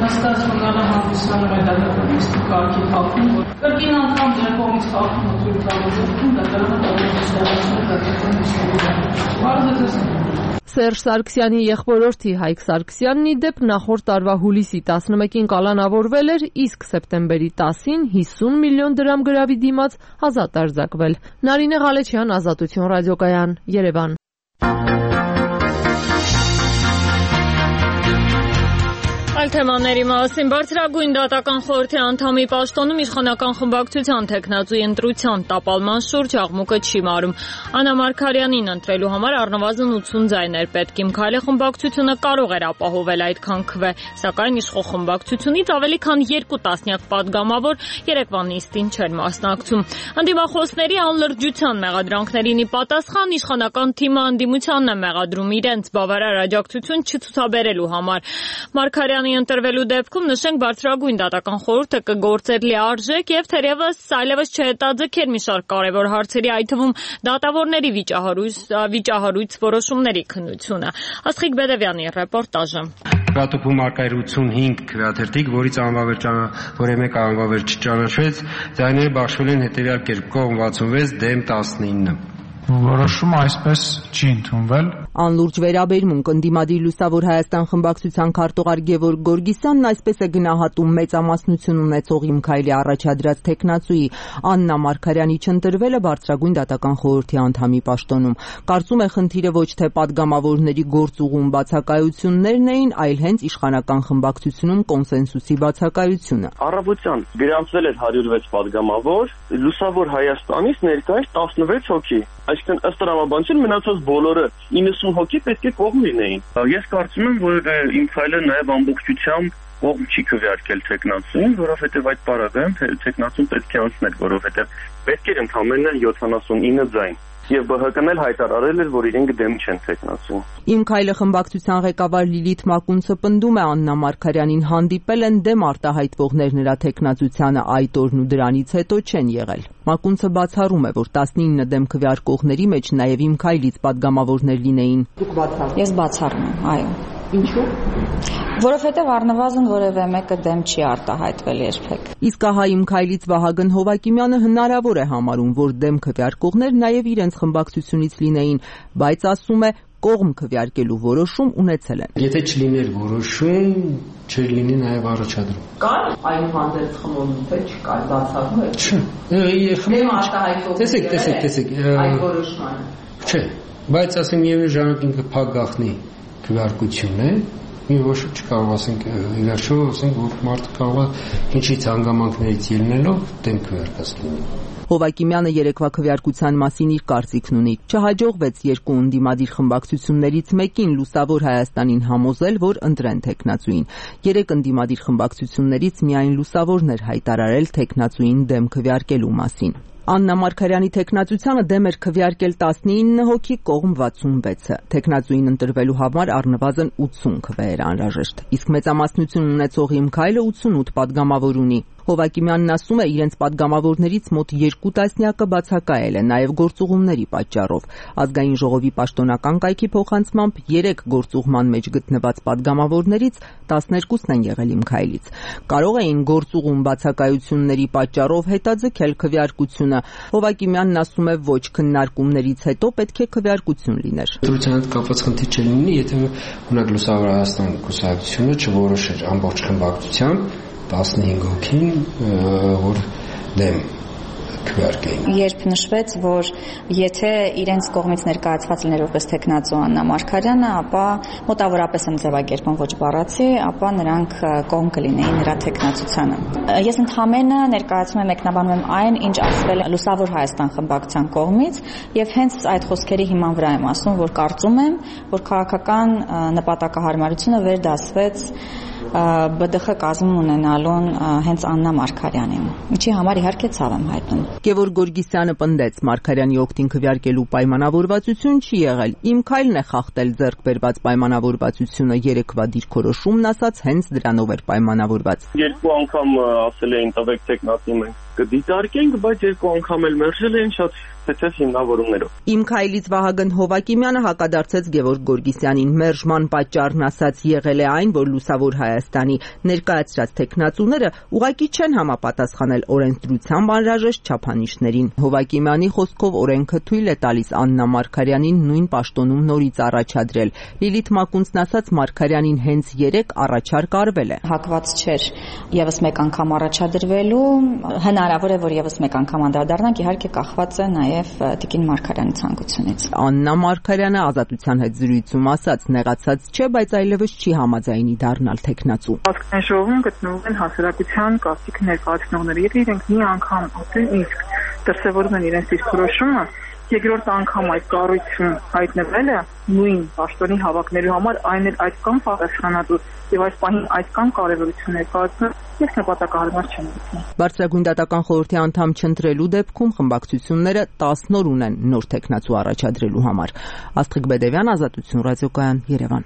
նստած կգանը հանդիսանում է դատականիստի կարգի խախտում, որ կրկին անգամ ձեր կողմից խախտում է թույլ տալու դատարանը դատականիստի դատականիստի վարդը Սերժ Սարգսյանի եղբորորդի Հայկ Սարգսյանն ի դեպ նախորդ տարվա հուլիսի տասնմեկին կալանավորվել էր, իսկ սեպտեմբերի տասին հիսուն միլիոն դրամ գրավի դիմաց ազատ արձակվել։ Նարինե Ղալեչյան, Ազատություն ռադիոկայան, Երևան։ Այլ թեմաների մասին բարձրագույն դատական խորհրդի անդամի պաշտոնում իշխանական խմբակցության թեկնածուի ընտրության տապալման շուրջ աղմուկը չի մարում։ Աննա Մարգարյանին ընտրելու համար առնվազն ութուն ձայն էր պետք։ Իմ քայլը խմբակցությունը կարող էր ապահովել այդքան քվե, սակայն իշխող խմբակցությունից ավելի քան երկու տասնյակ падգամավոր երեկվա նիստին չէր մասնակցում։ Անդիմախոսների անլրջության մեղադրանքներին ի պատասխան իշխանական թիմը անդիմությանն է մեղադրում իրենց բավարար աջակցություն չցուցաբերելու համար։ Մարգարյանի ընտրվելու դեպքում նշենք բարձրագույն դատական խորհուրդը կգործեր լիարժեք եւ թերևս այլևս չհետաձգեր մի շարք կարևոր հարցերի, այդ թվում դատավորների վիճահարույց որոշումների քննությունը։ Աստղիկ Բեդևյանի ռեպորտաժը։ Հրատոփում արկայրություն հինգ քվեաթերթիկ, որից անվավեր որը մեկ անվավեր չճանաչվեց, ձայները բաշխվել են հետևյալ կերպ՝ կողմ վաթսունվեց, դեմ տասնինը։ Որոշումը այսպես չի ընդունվել։ Անլուրջ վերաբերմունք ընդդիմադիր Լուսավոր Հայաստան խմբակցության քարտուղար Գևորգ Գորգիսյանն այսպես է գնահատում մեծամասնություն ունեցող Իմ քայլի առաջադրած թեկնածուի Աննա Մարգարյանի չընտրվելը բարձրագույն դատական խորհրդի անդամի պաշտոնում։ Կարծում է խնդիրը ոչ թե падգամավորների գործուղուն բացակայություններն էին, այլ հենց իշխանական խմբակցությունում կոնսենսուսի բացակայությունը։ Առավոտյան գրանցվել էր հարյուր վեց падգամավոր, Լուսավոր Հայաստանից ներկայիս տասնվեց հոգի։ Այսինքն ըստ տրամաբանության մնացած բոլորը իննսուն հոգի պետք է կողմ լինեին։ Ես կարծում եմ, որ Իմ քայլը նաև ամբողջությամբ կողմ չի քվեարկել թեկնածուին, որովհետև այդ պարագայում թեկնածուն պետք է անցներ, որովհետև պետք էր ընդամենը յոթանասունինը ձայն։ Եվ Բ Հ Կ-ն էլ հայտարարել էր, որ իրենք դեմ չեն թեկնածուն։ Իմ քայլը խմբակցության ղեկավար Լիլիթ Մակունցը պնդում է Աննա Մարգարյանին հանդիպել են դեմ արտահայտվողներ նրա թեկնածությանը այդ օրն ու դրանից հետո չեն եղել։ Մակունցը բացառում է, որ տասնինը դեմ քվեարկողների մեջ նաև Իմ քայլից падգամավորներ լինեին։ Դուք բացառում։ Ես բացառում եմ, այո։ Ինչու՞։ Որովհետև առնվազն որևէ մեկը դեմ չի արտահայտվել երբեք։ Իսկ ահա Իմ քայլից Վահագն Հովակիմյանը հնարավոր է համարում, որ դեմ քվեարկողներ նաև իրենց խմբակցությունից լինեին, բայց ասում է կողմ քվեարկելու որոշում ունեցել են։ Եթե չլիներ որոշում, չէր լինի նաև առաջադրում։ Կար այնուհանդերձ խմորում, թե չկար, բացառում եք։ Չէ։ Դեմ արտահայտվողներ։ Տեսեք, տեսեք, տեսեք։ Այդ որոշմանը։ Չէ, բայց ասեմ միևնույն ժամանակ ինքը փակ գաղտնի քվեարկություն է։ Մի ոչ չկարող ասենք ի վերջո ասենք որ մարդը կարող է ինչից հանգամանքներից ելնելով դեմ քվեարկած լինի։ Հովակիմյանը երեկվա քվեարկության մասին իր կարծիքն ունի։ Չհաջողվեց երկու ընդդիմադիր խմբակցություններից մեկին Լուսավոր Հայաստանին համոզել, որ ընտրեն թեկնածուին։ Երեք ընդդիմադիր խմբակցություններից միայն Լուսավորն էր հայտարարել թեկնածուին դեմ քվեարկելու մասին։ Աննա Մարգարյանի թեկնածությանը դեմ էր քվեարկել տասնինը հոգի, կողմ վաթսունվեցը։ Թեկնածուին ընտրվելու համար առնվազն ութուն քվե էր անհրաժեշտ։ Իսկ մեծամասնություն ունեցող Իմ քայլը ութունութ падգամավոր ունի։ Հովակիմյանն ասում է, իրենց падգամավորներից մոտ երկու տասնյակը բացակայել է, նաև գործուղումների պատճառով։ Ազգային ժողովի պաշտոնական կայքի փոխանցմամբ երեք գործուղման մեջ գտնված падգամավորներից տասներկուսն են եղել Իմ քայլից։ Կարող էին գործուղում բացակայությունների պատճառով հետաձգել քվեարկությունը։ Հովակիմյանն ասում է, ոչ քննարկումներից հետո պետք է քվեարկություն լիներ։ Դրության հետ կապված խնդիր չլինի, եթե օրինակ Լուսավոր Հայաստան կուսակցությունը չորոշեր ամբողջ խմբակցությամբ տասնհինգ հոգին, որ դեմ քվեարկեին։ Երբ նշվեց, որ եթե իրենց կողմից ներկայացված լիներ որպես թեկնածու Աննա Մարգարյանը, ապա մոտավորապես եմ ձևակերպում ոչ բառացի, ապա նրանք կողմ կլինեին նրա թեկնածությանը։ Ես ընդհանրապես ներկայացնում եմ մեկնաբանում եմ այն, ինչ ասվել է Լուսավոր Հայաստան խմբակցության կողմից, եւ հենց այդ խոսքերի հիման վրա եմ ասում, որ կարծում եմ, որ քաղաքական նպատակահարմարությունը վերդասվեց Բ Դ Խ կազմում ունենալուն հենց Աննա Մարգարյանին, ինչի համար իհարկե ցավ եմ հայտնում։ Գևորգ Գորգիսյանը պնդեց, Մարգարյանի օգտին քվեարկելու պայմանավորվածություն չի եղել։ Իմ քայլն է խախտել ձեռք բերված պայմանավորվածությունը, երեկվա դիրքորոշումն ասաց հենց դրանով էր պայմանավորված։ Երկու անգամ ասել էին տվեք թեկնածու մենք կդիտարկենք, բայց երկու անգամ էլ մերժել էին, շատ ցեցեց հիմնավորումներով։ Իմ քայլից Վահագն Հովակիմյանը հակադարձեց Գևորգ Գորգիսյանին։ Մերժման պատճառն ասած եղել է այն, որ Լուսավոր Հայաստանի ներկայացրած տեխնացուները ուղղակի չեն համապատասխանել օրենսդրությամբ անհրաժեշտ չափանիշներին։ Հովակիմյանի խոսքով օրենքը թույլ է տալիս Աննա Մարգարյանին նույն պաշտոնում նորից առաջադրել։ Լիլիթ Մակունցն ասաց Մարգարյանին հենց երեք առաջարկ արվել է։ Հակված չէր եւս մեկ անգամ առաջադրվելու, հնարավոր է որ եւս մեկ անգամ անդրադառնանք, իհարկե կախված է նաեւ Տիկին Մարգարյանի ցանկությունից։ Աննա Մարգարյանը Ազատության հետ զրույցում ասաց նեղացած չէ, բայց այլևս չի համաձայնի դառնալ տեխնացու։ Ազգային ժողովում գտնվում են հասարակության կարծիք ներկայացնողները, եթե իրենք մի անգամ ապրեն իսկ դրսևորում են իրենց դիրքորոշումը, երկրորդ անգամ այդ կառույցում հայտնվել է նույն պաշտոնի հավաքնելու համար, այն էլ այդքան պատասխանատու եւ այս պահին այդքան կարեւորություն է կազմում, ես նպատակահարմար չեմ գտնում։ Բարձրագույն դատական խորհրդի անդամ չընտրելու դեպքում խմբակցությունները տասն օր ունեն նոր տեխնացու առաջադրելու համար։ Աստղիկ Բեդևյան, Ազատություն ռադիոկայան, Երևան։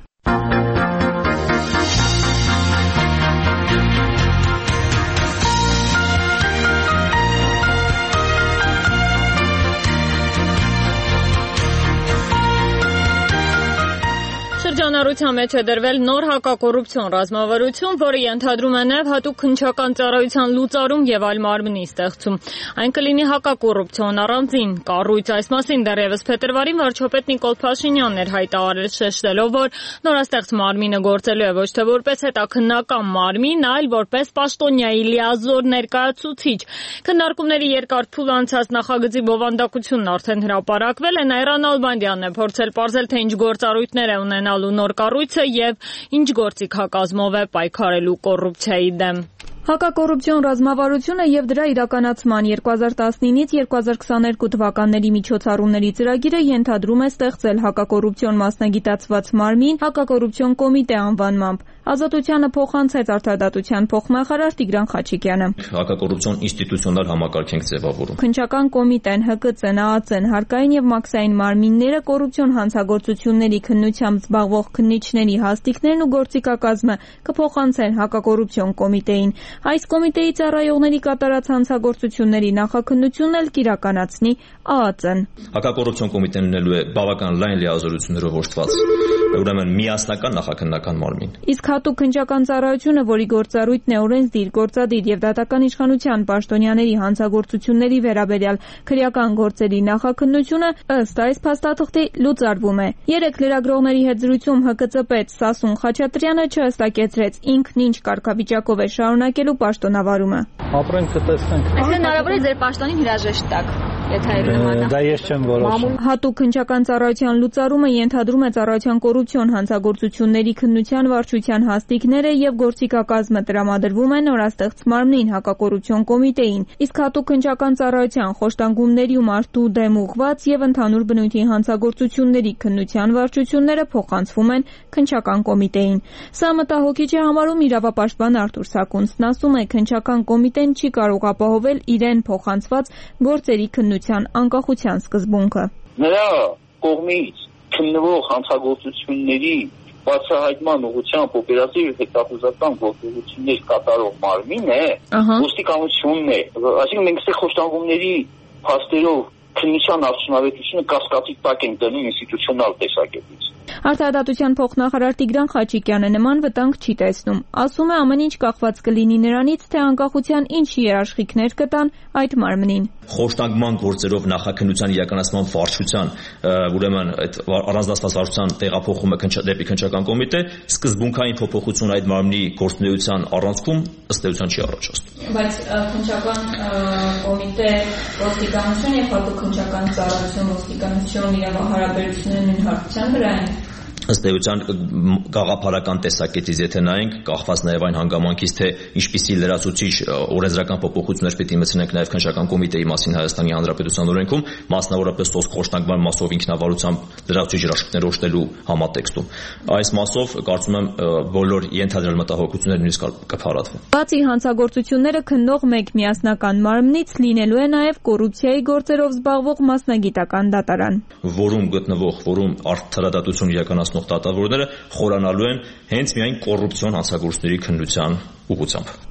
Շրջանառության մեջ է դրվել նոր հակակոռուպցիոն ռազմավարություն, որը ենթադրում է նաև հատուկ քննչական ծառայության լուծարում եւ այլ մարմնի ստեղծում։ Այն կլինի հակակոռուպցիոն առանձին կառույց։ Այս մասին դեռևս փետրվարին վարչապետ Նիկոլ Փաշինյանն էր հայտարարել, շեշտելով, որ նորաստեղծ մարմինը գործելու է ոչ թե որպես հետաքննական մարմին, այլ որպես պաշտոնյայի լիազոր ներկայացուցիչ։ Քննարկումների երկար փուլ անցած նախագծի բովանդակությունն արդեն հրապարակվել է, Նաիրա Նալբանդյանն է փորձել պարզել, թե ինչ գործառույթներ է ունենալու նոր կառույցը եւ ինչ գործիքակազմով է պայքարելու կոռուպցիայի դեմ։ Հակակոռուպցիոն ռազմավարությունը եւ դրա իրականացման երկու հազար տասնինից երկու հազար քսաներկու թվականների միջոցառումների ծրագիրը ենթադրում է ստեղծել հակակոռուպցիոն մասնագիտացված մարմին հակակոռուպցիոն կոմիտե անվանմամբ։ Ազատությանը փոխանցեց արդարադատության փոխնախարար Տիգրան Խաչիկյանը։ Հակակոռուպցիոն ինստիտուցիոնալ համակարգ ենք ձևավորում։ Քննչական կոմիտեն, Հ Կ Ց-ն, Ա Ծ-ն, հարկային եւ մաքսային մարմինները, կոռուպցիոն հանցագործությունների քննությամբ զբաղվող քննիչների հաստիքներն ու գործիքակազմը կփոխանցեն հակակոռուպցիոն կոմիտեին։ Այս կոմիտեի ծառայողների կատարած հանցագործությունների նախաքննությունն էլ կիրականացնի Ա Ծ-ն։ Հակակոռուպցիոն կոմիտեն ունելու է բավական լայն լիազորություններով օժտված, ուրեմն միասնական նախաքննական մարմին։ Իսկ հատուկ քննչական ծառայությունը, որի գործառույթն է օրենսդիր, գործադիր եւ դատական իշխանության պաշտոնյաների հանցագործությունների վերաբերյալ քրեական գործերի նախաքննությունը ըստ այս փաստաթղթի լուծարվում է։ Երեք լրագրողների հետ զրույցում Հ Կ Ծ պետ Սասուն Խաչատրյանը չհստակեցրեց ինքն ինչ կարգավիճակով է շարունակելու պաշտոնավարումը։ Ապրենք կտեսնենք։ Իսկ հնարավոր է ձեր պաշտոնին հրաժեշտ տաք, եթե այլ նման է։ Դա ես չեմ որոշում։ Հատուկ քննչական ծառայության լուծարումը ենթադրում է ծառայության կոռուպցիոն հանցագործությունների քննության վարչության հաստիքները եւ գործիքակազմը տրամադրվում է նորաստեղծ մարմնին հակակոռուպցիոն կոմիտեին, իսկ հատուկ քննչական ծառայության խոշտանգումների ու մարդու դեմ ուղղված եւ ընդհանուր բնույթի հանցագործությունների քննության վարչությունները փոխանցվում են քննչական կոմիտեին։ Սա մտահոգիչ է համարում իրավապաշտպան Արթուր Սակունցն, ասում է քննչական կոմիտեն չի կարող ապահովել իրեն փոխանցված գործերի քննության անկախության սկզբունքը։ Նրա կողմից քննվող հանցագործությունների բացահայտման ուղղությամբ օպերատիվ հետախուզական գործողություններ կատարող մարմին է, ոստիկանությունն է, այսինքն մենք այստեղ խոշտանգումների փաստերով քննության արդյունավետությունը կասկածի տակ են դնում ինստիտուցիոնալ տեսակետից։ Արդարադատության փոխնախարար Տիգրան Խաչիկյանը նման վտանգ չի տեսնում։ Ասում է ամեն ինչ կախված կլինի նրանից, թե անկախության ինչ երաշխիքներ կտան այդ մարմնին։ Խոշտանգման գործերով նախաքննության իրականացման վարչության, ուրեմն այդ առանձնացված վարչության տեղափոխումը դեպի քննչական կոմիտե, սկզբունքային փոփոխություն այդ մարմնի գործունեության առանցքում ըստ էության չի առաջացնում։ Բայց քննչական կոմիտե, ոստիկանություն եւ հատուկ քննչական ծառայություն, ոստիկանություն իրավահարաբերություններն ընդհանրության վրա են։ Ըստ էության գաղափարական տեսակետից եթե նայենք, կախված նաև այն հանգամանքից, թե ինչպիսի լրացուցիչ օրենսդրական փոփոխություններ պետք է մտցնենք նաև քննչական կոմիտեի մասին Հայաստանի Հանրապետության օրենքում, մասնավորապես ոսկ խոշտանգման մասով ինքնավարությամբ լրացուցիչ երաշխիքներ օժտելու համատեքստում։ Այս մասով կարծում եմ բոլոր ենթադրյալ մտահոգությունները նույնիսկ կփարատվեն։ Բացի հանցագործությունները քննող մեկ միասնական մարմնից լինելու է նաև կոռուպցիայի գործերով զբաղվող մասնագիտական դատարան, որում գտնվող, որում արդարադատություն իրականացնող դատավորները խորանալու են հենց միայն կոռուպցիոն հանցագործությունների քննության ուղղությամբ։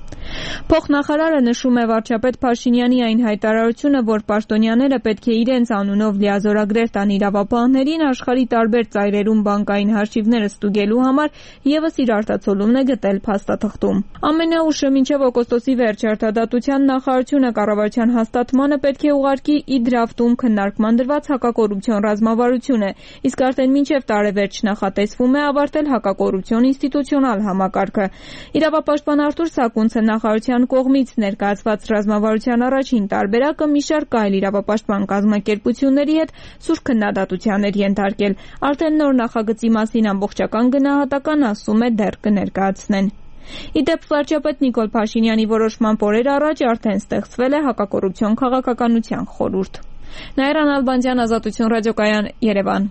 Փոխնախարարը նշում է վարչապետ Փաշինյանի այն հայտարարությունը, որ պաշտոնյաները պետք է իրենց անունով լիազորագրեր տան իրավապահներին աշխարհի տարբեր ծայրերում բանկային հաշիվները ստուգելու համար եւս իր արտացոլումն է գտել փաստաթղթում։ Ամենաուշը մինչև օգոստոսի վերջ Արտադատության նախարարությունը կառավարության հաստատմանը պետք է ուղարկի ի դրաֆտում քննարկման դրված հակակոռուպցիոն ռազմավարություն է, իսկ արդեն մինչև տարեվերջ նախատեսվում է ավարտել հակակոռուպցիոն ինստիտուցիոնալ համակարգը։ Իրավապաշտպան Արտուր Սակունցը նախարարության կողմից ներկայացված ռազմավարության առաջին տարբերակը մի շարք այլ իրավապաշտպան կազմակերպությունների հետ սուր քննադատության էր ենթարկել։ Արդեն նոր նախագծի մասին ամբողջական գնահատական, ասում է, դեռ կներկայացնեն։ Ի դեպ, վարչապետ Նիկոլ Փաշինյանի որոշմամբ օրեր առաջ արդեն ստեղծվել է հակակոռուպցիոն քաղաքականության խորհուրդ։ Նաիրա Նալբանդյան, Ազատություն ռադիոկայան, Երևան։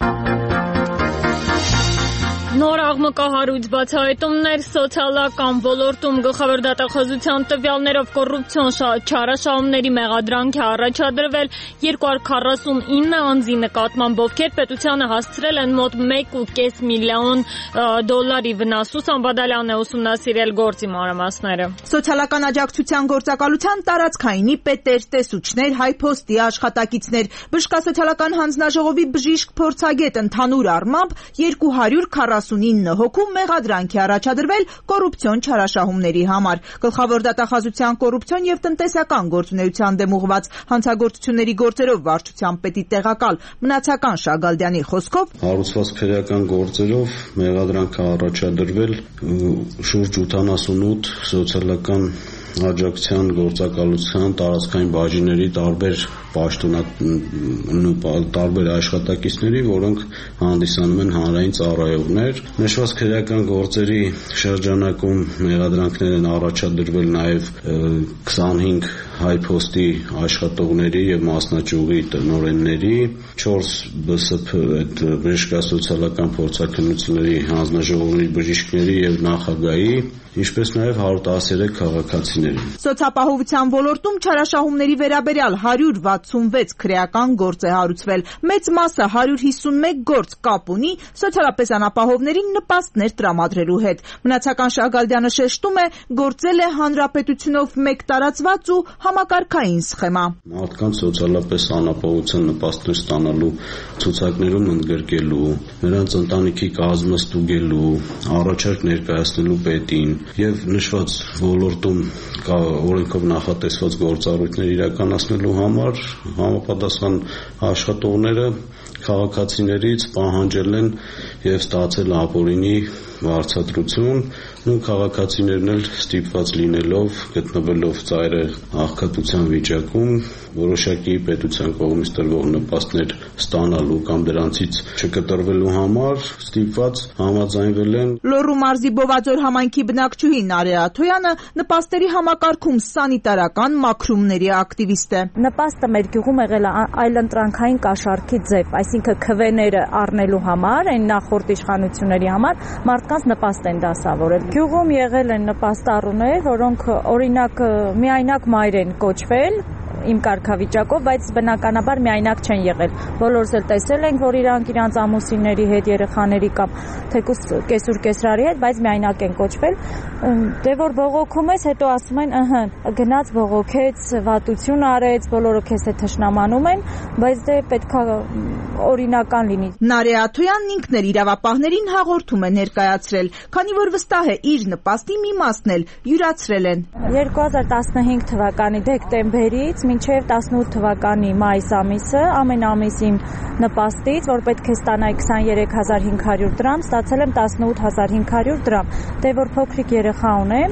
Նոր աղմկահարույց բացահայտումներ սոցիալական ոլորտում գլխավոր դատախազության տվյալներով կոռուպցիոն չարաշահումների մեղադրանք է առաջադրվել երկու հարյուր քառասունինը անձի նկատմամբ, ովքեր պետությանը հասցրել են մոտ մեկ ու կես միլիոն դոլարի վնաս։ Սուսան Բադալյանն է ուսումնասիրել գործի մանրամասները։ Սոցիալական աջակցության գործակալության տարածքայինի պետեր, տեսուչներ, հայփոստի աշխատակիցներ, բժշկասոցիալական հանձնաժողովի բժիշկ փորձագետ, ընդհանուր առմամբ երկու հարյուր քառասունինը հոգու մեղադրանք է առաջադրվել կոռուպցիոն չարաշահումների համար։ Գլխավոր դատախազության կոռուպցիոն եւ տնտեսական գործունեության դեմ ուղղված հանցագործությունների գործերով վարչության պետի տեղակալ Մնացական Շագալդյանի խոսքով հարուցված քրեական գործերով մեղադրանք է առաջադրվել շուրջ ութանասունութ սոցիալական աջակցության գործակալության տարածքային բաժինների տարբեր պաշտոնատար տարբեր աշխատակիցների, որոնք հանդիսանում են հանրային ծառայողներ։ Նշված քրեական գործերի շրջանակում մեղադրանքներ են առաջադրվել նաև քսանհինգ հայփոստի աշխատողների եւ մասնաճյուղի տնօրենների, չորս B S P այդ բժշկասոցիալական փորձաքննությունների հանձնաժողովների բժիշկների եւ նախագահի, ինչպես նաև հարյուր տասներեք քաղաքացիների։ Սոցիալապահովության ոլորտում չարաշահումների վերաբերյալ հարյուր վաթսունվեց քրեական գործ է հարուցվել։ Մեծ մասը հարյուր հիսունմեկ գործ կապ ունի սոցիալապես անապահովներին նպաստներ տրամադրելու հետ։ Մնացական Շագալդյանը շեշտում է, գործել է հանրապետությունով մեկ տարածված ու համակարգային սխեմա։ Մարդկանց սոցիալապես անապահովության նպաստներ ստանալու ցուցակներում ընդգրկելու, նրանց ընտանիքի կազմը ստուգելու, առաջարկ ներկայացնելու պետին եւ նշված ոլորտում կա օրենքով նախատեսված գործառույթներ իրականացնելու համար համապատասխան աշխատողները քաղաքացիներից պահանջել են եւ ստացել ապօրինի վարձատրություն, ու քաղաքացիներն էլ ստիպված լինելով գտնվելով ծայրը աղքատության վիճակում որոշակի պետության կողմից տրվող նպաստներ ստանալու կամ դրանցից չկտրվելու համար ստիպված համաձայնվել են։ Լոռու մարզի Բովաձոր համայնքի բնակչուհի Նարեա Թոյանը նպաստերի համակարգում սանիտարական մաքրումների ակտիվիստ է։ Նպաստը մեր գյուղում եղել է այլընտրանքային կաշառքի ձև, այսինքն քվեները առնելու համար, այն նախորդ իշխանությունների համար մարդկանց նպաստ են դասավորել։ Գյուղում եղել են նպաստառուներ, որոնք օրինակ միայնակ մայր են կոչվել իմ կարգավիճակով, բայց բնականաբար միայնակ չեն եղել։ Բոլորս էլ տեսել ենք, որ իրանք իրանց ամուսինների հետ, երեխաների կամ թեկուզ կեսուր կեսրարի հետ, բայց միայնակ են կոչվել։ Դե որ բողոքում ես, հետո ասում են, ըհը, գնաց բողոքեց, վատություն արեց, բոլորը քեզ հետ թշնամանում են, բայց դե պետքա օրինական լինի։ Նարեա Թոյանն ինքն էլ իրավապահներին հաղորդում է ներկայացրել, քանի որ վստահ է իր նպաստի մի մասն էլ յուրացրել են։ երկու հազար տասնհինգ թվականի դեկտեմբերից մինչև տասնութ թվականի մայիս ամիսը ամեն ամիս իմ նպաստից, որ պետք է ստանայի քսաներեք հազար հինգ հարյուր դրամ, ստացել եմ տասնութ հազար հինգ հարյուր դրամ։ Դե որ փոքրիկ երեխա ունեմ,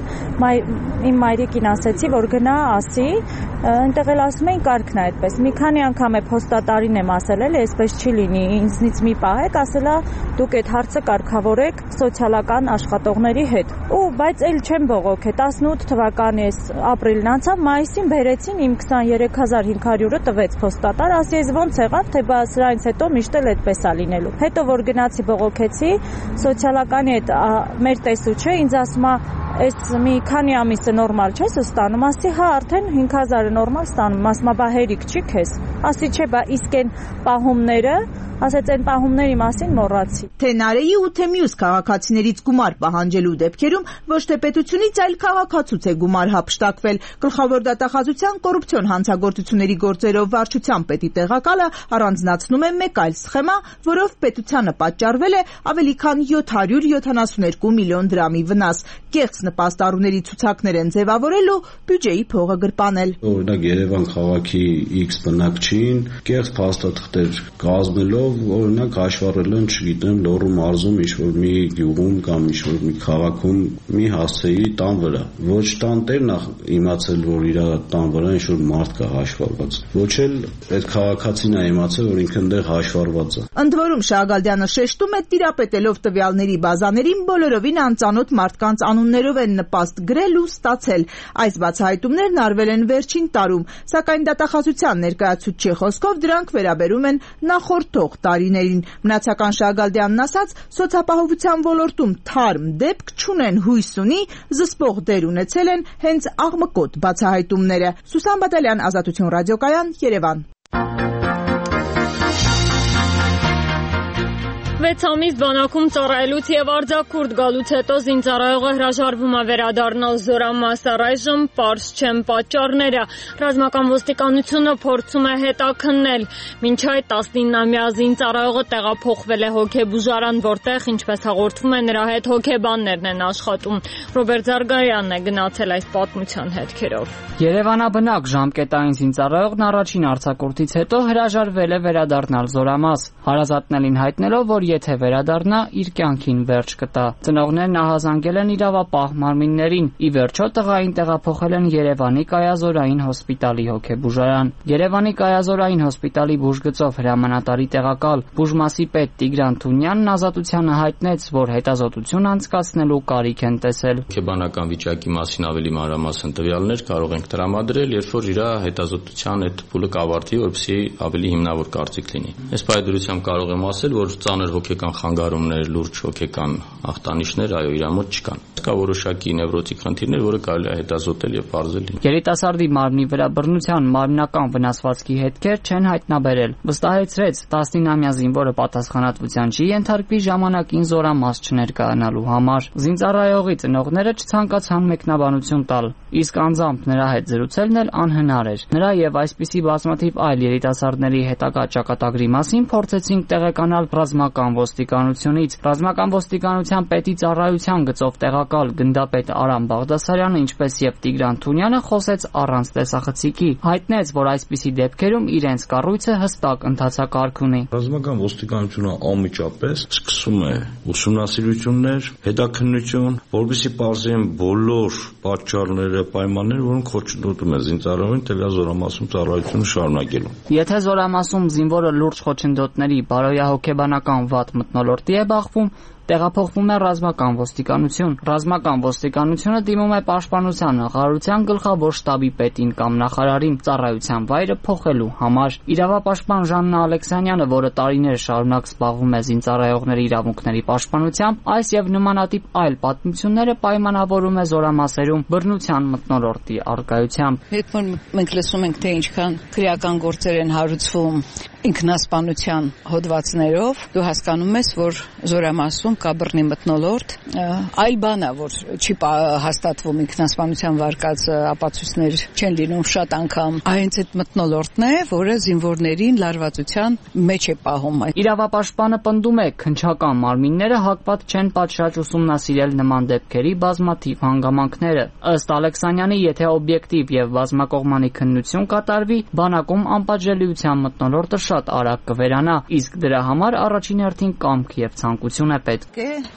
իմ մայրիկին ասեցի, որ գնա ասի, այնտեղ էլ ասում էին կարգն է այդպես։ Մի քանի անգամ է փոստատարին եմ ասել, էլ այսպես չի լինի, ինձնից մի պահեք, ասելա դուք այդ հարցը կարգավորեք սոցիալական աշխատողների հետ։ Ու բայց էլ չեմ բողոքե, տասնութ թվականի ապրիլն անցավ, մայիսին բերեցին իմ քսաներեք հազար հինգ հարյուրը տվեց փոստատար, ասի ես ոնց եղավ, թե բա սրանից հետո միշտ էլ այդպես է լինելու։ Հետո որ գնացի բողոքեցի, սոցիալականի այդ մեր տեսուչը ինձ ասում է, այս մի քանի ամիսը նորմալ չես ստանում, ասի հա արդեն հինգ հազարը նորմալ ստանում, ասում բա հերիք չի քեզ։ ասի չէ, բա իսկ այն պահումները, ասեց այն պահումների մասին մոռացի։ Թե Նարեի ու թե մյուս քաղաքացիներից գումար պահանջելու դեպքերում ոչ թե պետությունից, այլ քաղաքացուց է գումար հափշտակվել։ Գլխավոր դատախազության կոռուպցիոն հանցագործությունների գործերով վարչության պետի տեղակալը առանձնացնում է մեկ այլ սխեմա, որով պետությանը պատճառվել է ավելի քան յոթ հարյուր յոթանասունհինգ միլիոն դրամի վնաս։ Կեղծ նպաստառուների ցուցակներ են ձևավորել ու բյուջեի փողը գրպանել։ Օրինակ Երևան քաղաքի X բնակչին կեղծ փաստաթղթեր կազմելով, օրինակ հաշվառել են, չգիտեմ, Լոռու մարզում ինչ-որ մի գյուղում կամ ինչ-որ մի քաղաքում մի հասցեի տան վրա։ Ոչ տանտերն է իմացել, որ իր տան վրա ինչ-որ մարդ կա հաշվառված։ Ոչ էլ այդ քաղաքացին է իմացել, որ ինքն դեռ հաշվառված է։ Ընդ որում Շահագալդյանը շեշտում է, տիրապետելով տվյալների բազաներին բոլորովին անծանոթ մարդկանց անուններով են նպաստ գրել ու ստացել։ Այս բացահայտումներն արվել են վերջին տարում, սակայն դատախազության ներկայացուցչի խոսքով դրանք վերաբերում են նախորդող տարիներին։ Մնացական Շահագալդյանն ասաց, սոցիալապահովության ոլորտում թարմ դեպք չունեն, հույս ունի, զսպող դեր ունեցել են հենց աղմկոտ բացահայտումները։ Սուսան Բադալյան, Ազատություն ռադիոկայան, Երևան։ վեց ամիս բանակում ծառայելուց եւ արձակուրդ գալուց հետո զինծառայողը հրաժարվում է վերադառնալ Զորամաս, առայժմ պարզ չեն պատճառները։ Ռազմական ոստիկանությունը փորձում է հետաքննել։ Մինչ այդ տասնինամյա զինծառայողը տեղափոխվել է հոգեբուժարան, որտեղ, ինչպես հաղորդվում է, նրա հետ հոգեբաններն են աշխատում։ Ռոբերտ Զարգարյանն է գնացել այս պատմության հետքերով։ Երևանաբնակ ժամկետային զինծառայողն առաջին արձակուրդից հետո հրաժարվել է վերադառնալ Զորամաս, հարազատներին հայտնելով, որ եթե վերադառնա, իր կյանքին վերջ կտա։ Ծնողներն ահազանգել են իրավապահ մարմիններին։ Ի վերջո տղային տեղափոխել են Երևանի կայազորային հոսպիտալի հոգեբուժարան։ Երևանի կայազորային հոսպիտալի բուժգծով հրամանատարի տեղակալ բուժմասի պետ Տիգրան Թունյանն Ազատությանը հայտնեց, որ հետազոտություն անցկացնելու կարիք են տեսել։ Հոգեբանական վիճակի մասին ավելի մանրամասն տվյալներ կարող ենք տրամադրել, երբ որ իր հետազոտության այդ փուլը կավարտվի, որպեսզի ավելի հիմնավոր կարծիք լինի։ Այս պայմանությամբ կարող եմ ասել, որ ծանր հոգեկան խանգարումներ, լուրջ հոգեկան ախտանիշներ այո իր մոտ չկան։ Կա որոշակի նևրոտիկ խնդիրներ, որը կարելի է հետազոտել եւ բարձել։ Երիտասարդի մարմնի վրա բռնության մարմնական վնասվածքի հետքեր չեն հայտնաբերել։ Վստահեցրեց, տասնինամյա զինվորը պատասխանատվության չի ենթարկվի ժամանակին Զորամաս չներկայանալու համար։ Զինծառայողի ծնողները չցանկացան մեկնաբանություն տալ, իսկ անձամբ նրա հետ զրուցելն էլ անհնար էր։ Նրա եւ այսպիսի բազմաթիվ այլ երիտասարդների հետագա ճակատագրի մասին փորձեցինք տեղեկանալ ռազմական ոստիկանությունից։ Ռազմական ոստիկանության պետի ծառայության գծով տեղակալ գնդապետ Արամ Բաղդասարյանը, ինչպես եւ Տիգրան Թունյանը խոսեց առանց տեսախցիկի, հայտնեց, որ այսպիսի դեպքերում իրենց կառույցը հստակ ընթացակարգ ունի։ Ռազմական ոստիկանությունը անմիջապես սկսում է ուսումնասիրություններ, հետաքննություն, որովհետեւ պարզեն բոլոր պատճառները, պայմանները, որոնք խոչընդոտում են զինծառայողին տվյալ Զորամասում ծառայությունը շարունակելու։ Եթե Զորամասում զինվորը լուրջ խոչընդոտների բարոյահոգեբանական վատ մթնոլորտի է բախվում, տեղափոխվում է ռազմական ոստիկանություն։ Ռազմական ոստիկանությունը դիմում է պաշտպանության նախարարության գլխավոր շտաբի պետին կամ նախարարին ծառայության վայրը փոխելու համար։ Իրավապաշտպան Ժաննա Ալեքսանյանը, որը տարիներ շարունակ զբաղվում է զինծառայողների իրավունքների պաշտպանությամբ, այս եւ նմանատիպ այլ պատմությունները պայմանավորում է Զորամասերում բռնության մթնոլորտի առկայությամբ։ Երբ որ մենք լսում ենք, թե ինչքան քրեական գործեր են հարուցվում ինքնասպանության հոդվածներով, դու հասկանում ես, որ Զորամասում կա բռնի մթնոլորտ, այլ բան է, որ չի հաստատվում ինքնասպանության վարկածը, ապացույցներ չեն լինում շատ անգամ։ Այնց այդ մթնոլորտն է, որը զինվորներին լարվածության մեջ է պահում։ Իրավապաշտպանը պնդում է, քննչական մարմինները հակված չեն պատշաճ ուսումնասիրել նման դեպքերի բազմաթիվ հանգամանքները։ Ըստ Ալեքսանյանի, եթե օբյեկտիվ եւ բազմակողմանի քննություն կատարվի, բանակում անպատժելիության մթնոլորտը շատ արագ կվերանա, իսկ դրա համար առաջին հերթին կամք եւ ցանկություն է պետք։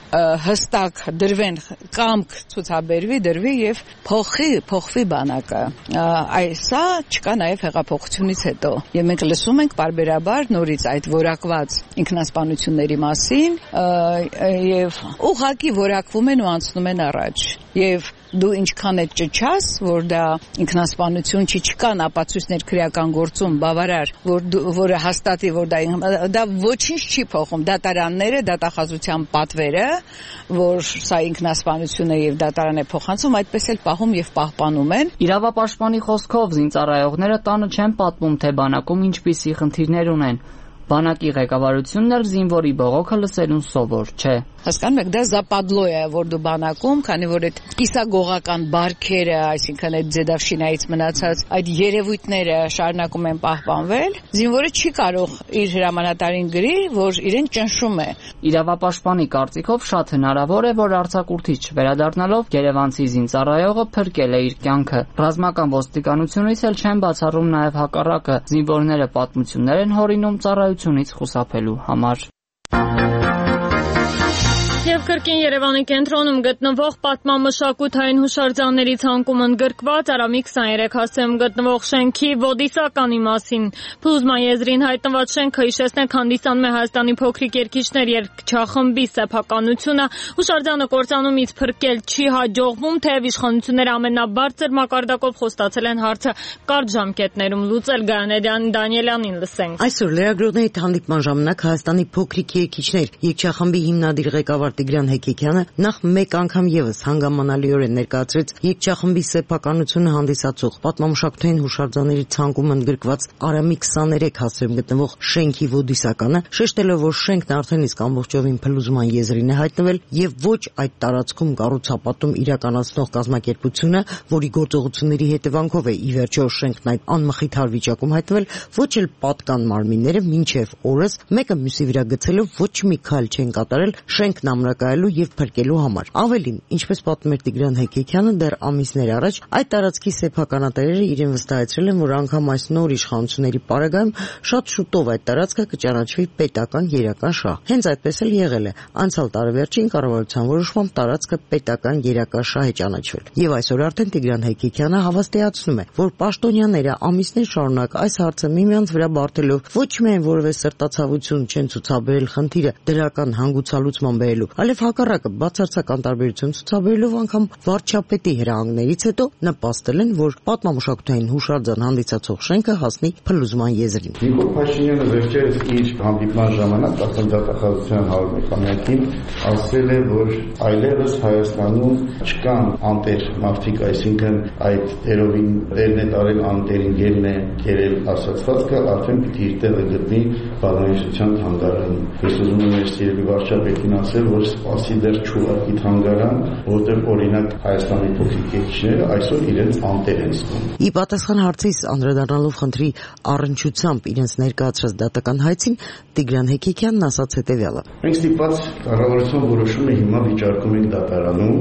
Հստակ դրվեն կամք ցուցաբերվի, դրվի եւ փոխի, փոխվի բանակը։ Այսա չկա նաեւ հեղափոխությունից հետո։ Եվ մենք լսում ենք բարբերաբար նորից այդ որակված ինքնասպանությունների մասին եւ ուղղակի որակվում են ու անցնում են առաջ։ Եվ դու ինչքան է ճճաս, որ դա ինքնասպանություն չի, չկան ապացույցներ քրեական գործում բավարար, որ որը հաստատի, որ դա դա ոչինչ չի փոխում, դատարանները, դատախազության պատվերը, որ սա ինքնասպանություն է եւ դատարան է փոխանցում, այդպես էլ պահում եւ պահպանում են։ Իրավապաշտպանի խոսքով զինծառայողները տանը չեն պատմում, թե բանակում ինչպիսի խնդիրներ ունեն։ Բանակի ղեկավարությունն էլ զինվորի բողոքը լսելուն սովոր չէ։ Հասկանում եք, դա զապադլո է, որ դու բանակում, քանի որ այդ կիսագողական բարքերը, այսինքն այդ ձեդավշինայից մնացած այդ երևույթները շարունակում են պահպանվել, զինվորը չի կարող իր հրամանատարին գրի, որ իրեն ճնշում է։ Իրավապաշտպանի կարծիքով շատ հնարավոր է, որ արձակուրդից չվերադառնալով Երևանցի զինծառայողը փրկել է իր կյանքը։ Ռազմական ոստիկանությունից էլ չեն բացառում նաև հակառակը։ Զինվորները պատմություններ են հորինում ծառայությունից խուսափելու համար։ Եվ կրկին Երևանի կենտրոնում գտնվող պատմամշակութային հուշարձանների ցանկում ընդգրկված Արամի քսաներեք հասցեում գտնվող շենքի ոդիսականի մասին Փլուզման եզրին հայտնված շենքը հիշեցնեք հանդիսանում է Հայաստանի փոքրիկ երգիչներ երգչախմբի սեփականությունը։ Հուշարձանը կործանումից փրկել չի հաջողվում, թեև իշխանությունները ամենաբարձր մակարդակով խոստացել են հարցը կարճ ժամկետներում լուծել։ Գայանե Դանիելյանին լսենք։ Այսօր լրագրողների հանդիպման ժամանակ Հայաստանի փոքրիկ երգիչներ երգչախմբի հիմնադիր ղեկավար Տիգրան Հեկեկյանը նախ մեկ անգամ եւս հանգամանալիորեն ներկայացրեց երգչախմբի սեփականությունը հանդիսացող պատմամշակութային հուշարձանների ցանկում ընդգրկված Արամի քսաներեք հասցեում գտնվող շենքի ոդիսականը, շեշտելով, որ շենքն արդեն իսկ ամբողջովին Փլուզման եզրին է հայտնվել եւ ոչ այդ տարածքում կառուցապատում իրականացնող կազմակերպությունը, որի գործողությունների հետևանքով է ի վերջո շենքն այդ անմխիթար վիճակում հայտնվել, ոչ էլ պատկան մարմինները մինչեւ օրս մեկը մյուսի վրա գցելով ոչ մի քայլ չեն կատարել շենքն ամրակայելու եւ փրկելու համար։ Ավելին, ինչպես պատմում էր Տիգրան Հեկեկյանը, դեռ ամիսներ առաջ այդ տարածքի սեփականատերերը իրեն վստահեցրել են, որ անգամ այս նոր իշխանությունների պարագայում շատ շուտով այդ տարածքը կճանաչվի պետական գերական շահ։ Հենց այդպես էլ եղել է։ Անցյալ տարեվերջին կառավարության որոշմամբ տարածքը պետական գերական շահ է ճանաչվել։ Եվ այսօր արդեն Տիգրան Հեկեկյանը հավաստիացնում է, որ պաշտոնյաները ամիսներ շարունակ այս հարցը միմյանց վրա բարթելով ոչ միայն որևէ սրտացավություն չեն ցուցաբերել խնդիրը դրական հանգուցալուծման բերելու, այլև հակառակը բացարձակ անտարբերություն ցուցաբերելով անգամ վարչապետի հրահանգներից հետո նպաստել են, որ պատմամշակութային հուշարձան հանդիսացող շենքը հասնի Փլուզման եզրին։ Նիկոլ Փաշինյանը վերջերս իր հանդիպման ժամանակ դատախազության հարմարամյակին ասել է, որ այլևս Հայաստանում չկան անտեր մարդիկ, այսինքն այդ տերովին տերն է տարել անտերին գերն է կերել ասացվածքը արդեն պիտի իր տեղը գտնի բանահյուսության թանգարանում։ Ես ուզում եմ այս երևի վարչապետին ասել, որ սպասի դեռ չուղարկի թանգարան, որտեղ օրինակ Հայաստանի փոքրիկ երգիչները այսօր իրենց անտեր են զգում։ Ի պատասխան հարցից անդրադառնալով խնդրի առնչությամբ իրենց ներկայացրած դատական հայցին, Տիգրան Հեկեկյանն ասաց հետևյալը. Մենք ստիպված կառավարության որոշումը հիմա վիճարկում ենք դատարանում,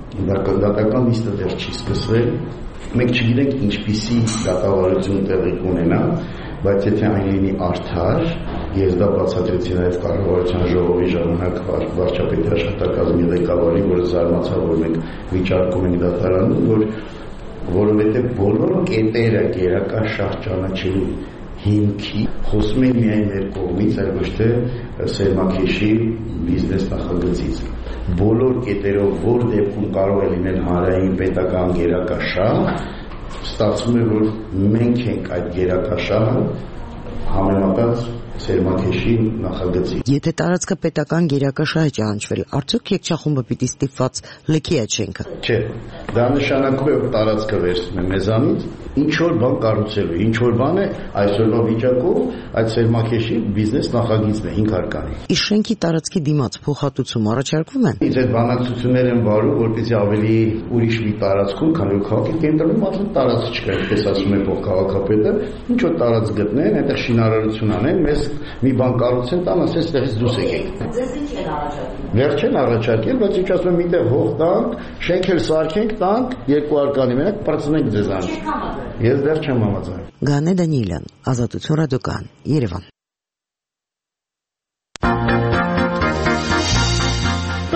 դատական նիստը դեռ չի սկսվել, մենք չգիտենք ինչպիսի դատավարություն տեղի կունենա, բայց եթե այն լինի արդար, ես դա բացատրեցի նաև կառավարության ժողովի ժամանակ վարչապետի աշխատակազմի ղեկավարի, որը զարմացավ, որ մենք վիճարկում ենք դատարանում, որ որովհետև բոլոր կետերը գերակա շահ ճանաչելու հիմքի խոսում են միայն մեր կողմից, այլ ոչ թե Սերմաքեշի բիզնես նախագծից։ Բոլոր կետերով որ դեպքում կարող է լինել հանրային պետական գերակա շահ, ստացվում է, որ մենք ենք այդ գերակա շահը համեմատած Սերմաքեշի նախագծի։ Եթե տարածքը պետական գերակա շահ է ճանաչվել, արդյոք երգչախումբը պիտի ստիպված լքի այդ շենքը։ Չէ, դա նշանակում է, որ տարածքը վերցնում է մեզանից, ինչ որ բան կառուցելու, ինչ որ բան է այսօրվա վիճակով այդ Սերմաքեշի բիզնես նախագիծն է հինգ հարկանի։ Իսկ շենքի տարածքի դիմաց փոխհատուցում առաջարկվում է։ Իսկ այդ բանակցություններ են վարում, որպեսզի ավելի ուրիշ մի տարածքում, քանի որ քաղաքի կենտրոնում արդեն տարածք չկա, այսպես ասում է փոխքաղաքապետը, ինչ որ տարածք գտնեն, այնտեղ շինարարություն անեն, մեզ մի բան կառուցեն, տան ասես տեղից դուրս եկեք։ Ձեզ ինչ են առաջարկել։ Վերջ են առաջարկել, բայց ինչ ասում եմ, միտեղ հող տանք, շենք էլ սարքենք, տանք, երկու արկանի մենակ պրծնենք ձեզանից։ Ես դեռ չեմ համաձայնել։ Գայանե Դանիելյան, Ազատություն ռադիոկայան, Երևան։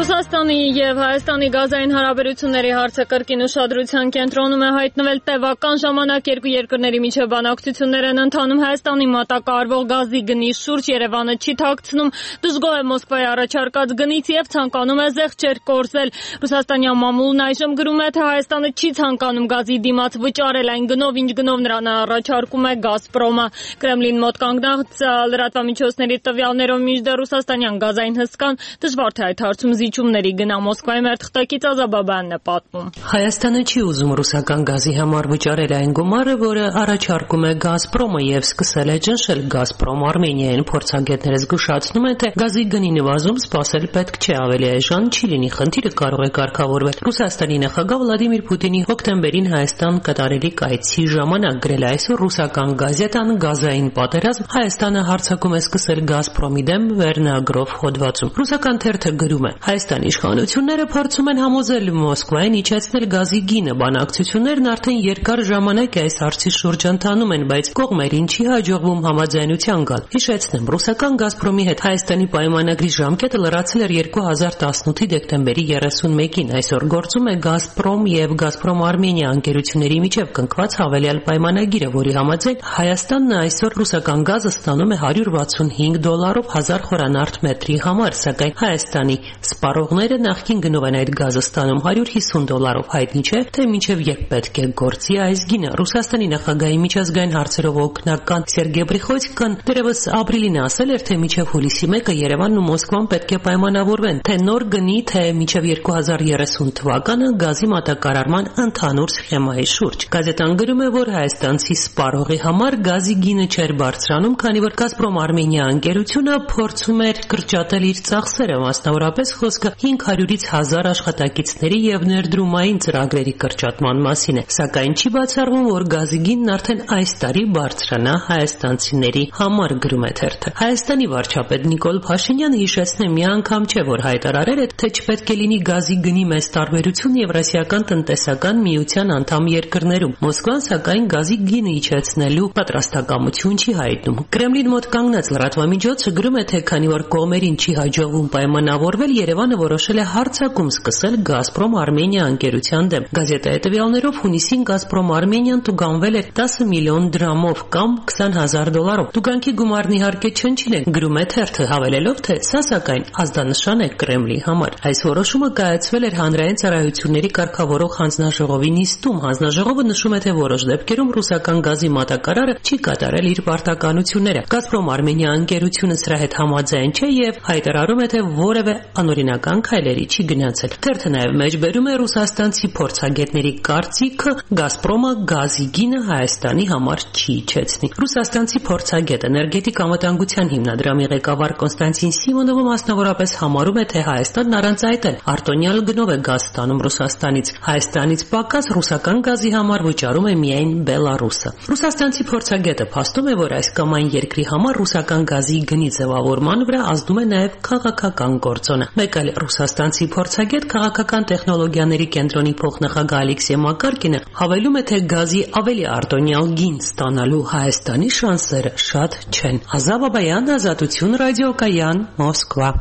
Ռուսաստանի եւ Հայաստանի գազային հարաբերությունների հարցը կրկին ուշադրության կենտրոնում է հայտնվել տևական ժամանակ երկու երկրների միջև բանակցություններ են ընթանում Հայաստանի մատակարարվող գազի գնի շուրջ Երևանը չի թաքցնում դժգոհ է Մոսկվայի առաջարկած գնից եւ ցանկանում է զեղչեր կորզել Ռուսաստանյան մամուլն այժմ գրում է թե Հայաստանը չի ցանկանում գազի դիմաց վճարել այն գնով ինչ գնով նրան առաջարկում է Գազպրոմը Կրեմլին մոտ կանգնած լրատվամիջոցների տվյալներով մինչդեռ ռուսաստանյան գազային հսկան դժվար թե այդ հարցում զիջումների գնա Մոսկվայի մեր թղթակից Ազաբաբյանն է պատմում Հայաստանը չի ուզում ռուսական գազի համար վճարել այն գումարը, որը առաջարկում է Գազպրոմը եւ սկսել է ճնշել Գազպրոմ Արմենիային փորձագետները զգուշացնում են թե գազի գնի նվազում սպասել պետք չէ ավելի այժմ չի լինի խնդիրը կարող է կարգավորվել Ռուսաստանի նախագահ Վլադիմիր Պուտինի հոկտեմբերին Հայաստան կատարելիք այցի ժամանակ գրել այսօր ռուսական գազետան գազային պատերազմ Հայաստանը հարձակում է սկսել Գազպրոմի դեմ վերնագրով հոդվածում ռուսական թերթը գրում է Հայաստանի իշխանությունները փորձում են համոզել Մոսկվային իջեցնել գազի գինը բանակցություններն արդեն երկար ժամանակ է այս հարցի շուրջ ընթանում են բայց կողմերին չի հաջողվում համաձայնության գալ հիշեցնեմ ռուսական Գազպրոմի հետ Հայաստանի պայմանագրի ժամկետը լրացել էր երկու հազար տասնութի դեկտեմբերի երեսունմեկին այսօր գործում է Գազպրոմ եւ Գազպրոմ Արմենիա ընկերությունների միջև կնքված հավելյալ պայմանագիրը որի համաձայն Հայաստանն այսօր ռուսական գազը ստանում է հարյուր վաթսունհինգ դոլարով հազար խորանարդ մետրի համար սակայն Հայաստանի սպառողները նախկին գնով են այդ գազը ստանում հարյուր հիսուն դոլարով հայտնի չէ թե մինչև երբ պետք է գործի այս գինը Ռուսաստանի նախագահի միջազգային հարցերով օգնական Սերգեյ Պրիխոդկան դեռևս ապրիլին ասել էր թե մինչև հուլիսի մեկը Երևանն ու Մոսկվան պետք է պայմանավորվեն թե նոր գնի թե մինչև երկու հազար երեսուն թվականը գազի մատակարարման ընդհանուր սխեմայի շուրջ գազետան գրում է որ հայաստանցի սպառողի համար գազի գինը չէր բարձրանում քանի որ Գազպրոմ Արմենիա ընկերությունը փորձում էր կրճատել իր ծախսերը մասնավորապես խոսքը հինգ հարյուրից հազար աշխատակիցների եւ ներդրումային ծրագրերի կրճատման մասին է սակայն չի բացառվում որ գազի գինն արդեն այս տարի բարձրանա հայաստանցիների համար գրում է թերթը Հայաստանի վարչապետ Նիկոլ Փաշինյանը հիշեցնե մի անգամ չէ որ հայտարարել է թե չպետք է լինի գազի գնի մեծ տարբերություն Եվրասիական տնտեսական միության անդամ երկրներում Մոսկվան սակայն գազի գինը իջեցնելու պատրաստակամություն չի հայտնում Կրեմլին մոտ կանգնած լրատվամիջոցը գրում է թե քանի որ կողմերին չի հաջողվում պայմանավորվել Երևանը որոշել է հարձակում սկսել Գազպրոմ Արմենիա ընկերության դեմ գազետայի տվյալներով հունիսին Գազպրոմ Արմենիան տուգանվել էր տասը միլիոն դրամով կամ քսան հազար դոլարով տուգանքի գումարն իհարկե չնչին է գրում է թերթը հավելելով թե սա սակայն ազդանշան է Կրեմլի համար այս որոշումը կայացվել էր հանրային ծառայությունների կարգավորող հանձնաժողովի նիստում հանձնաժողովը նշում է թե որոշ դեպքերում ռուսական գազի մատակարարը չի կատարել իր պարտականությունները Գազպրոմ Արմենիա ընկերությունը սրա հետ համաձայն չէ եւ հայտարարում է թե որևէ անօրինական քայլերի չի գնացել թերթը նաեւ մեջբերում է ռուսաստանցի փորձագետների կարծիքը Գազպրոմը գազի գինը Հայաստանի համար չի իջեցնի ռուսաստանցի փորձագետ էներգետիկ անվտանգության հիմնադրամի ղեկավար Կոնստանտին Սիմոնովը մասնավորապես համարում է թե Հայաստանն առանց այդ էլ արտոնյալ գնով է գազ ստանում Ռուսաստանից Հայաստանից պակաս ռուսական գազի համար վճարում է միայն Բելարուսը ռուսաստանցի փորձագետը փաստում է որ այս կամ այն երկրի համար ռուսական գազի գնի ձևավորման վրա ազդում է նաեւ քաղաքական գործոնը մեկ այլ ռուսաստանցի փորձագետ քաղաքական տեխնոլոգիաների կենտրոնի փոխնախագահ Ալեքսեյ Մակարկինը հավելում է թե գազի ավելի արտոնյալ գին ստանալու Հայաստանի շանսերը շատ չեն Ազաբաբյան Ազատություն ռադիոկայան Մոսկվա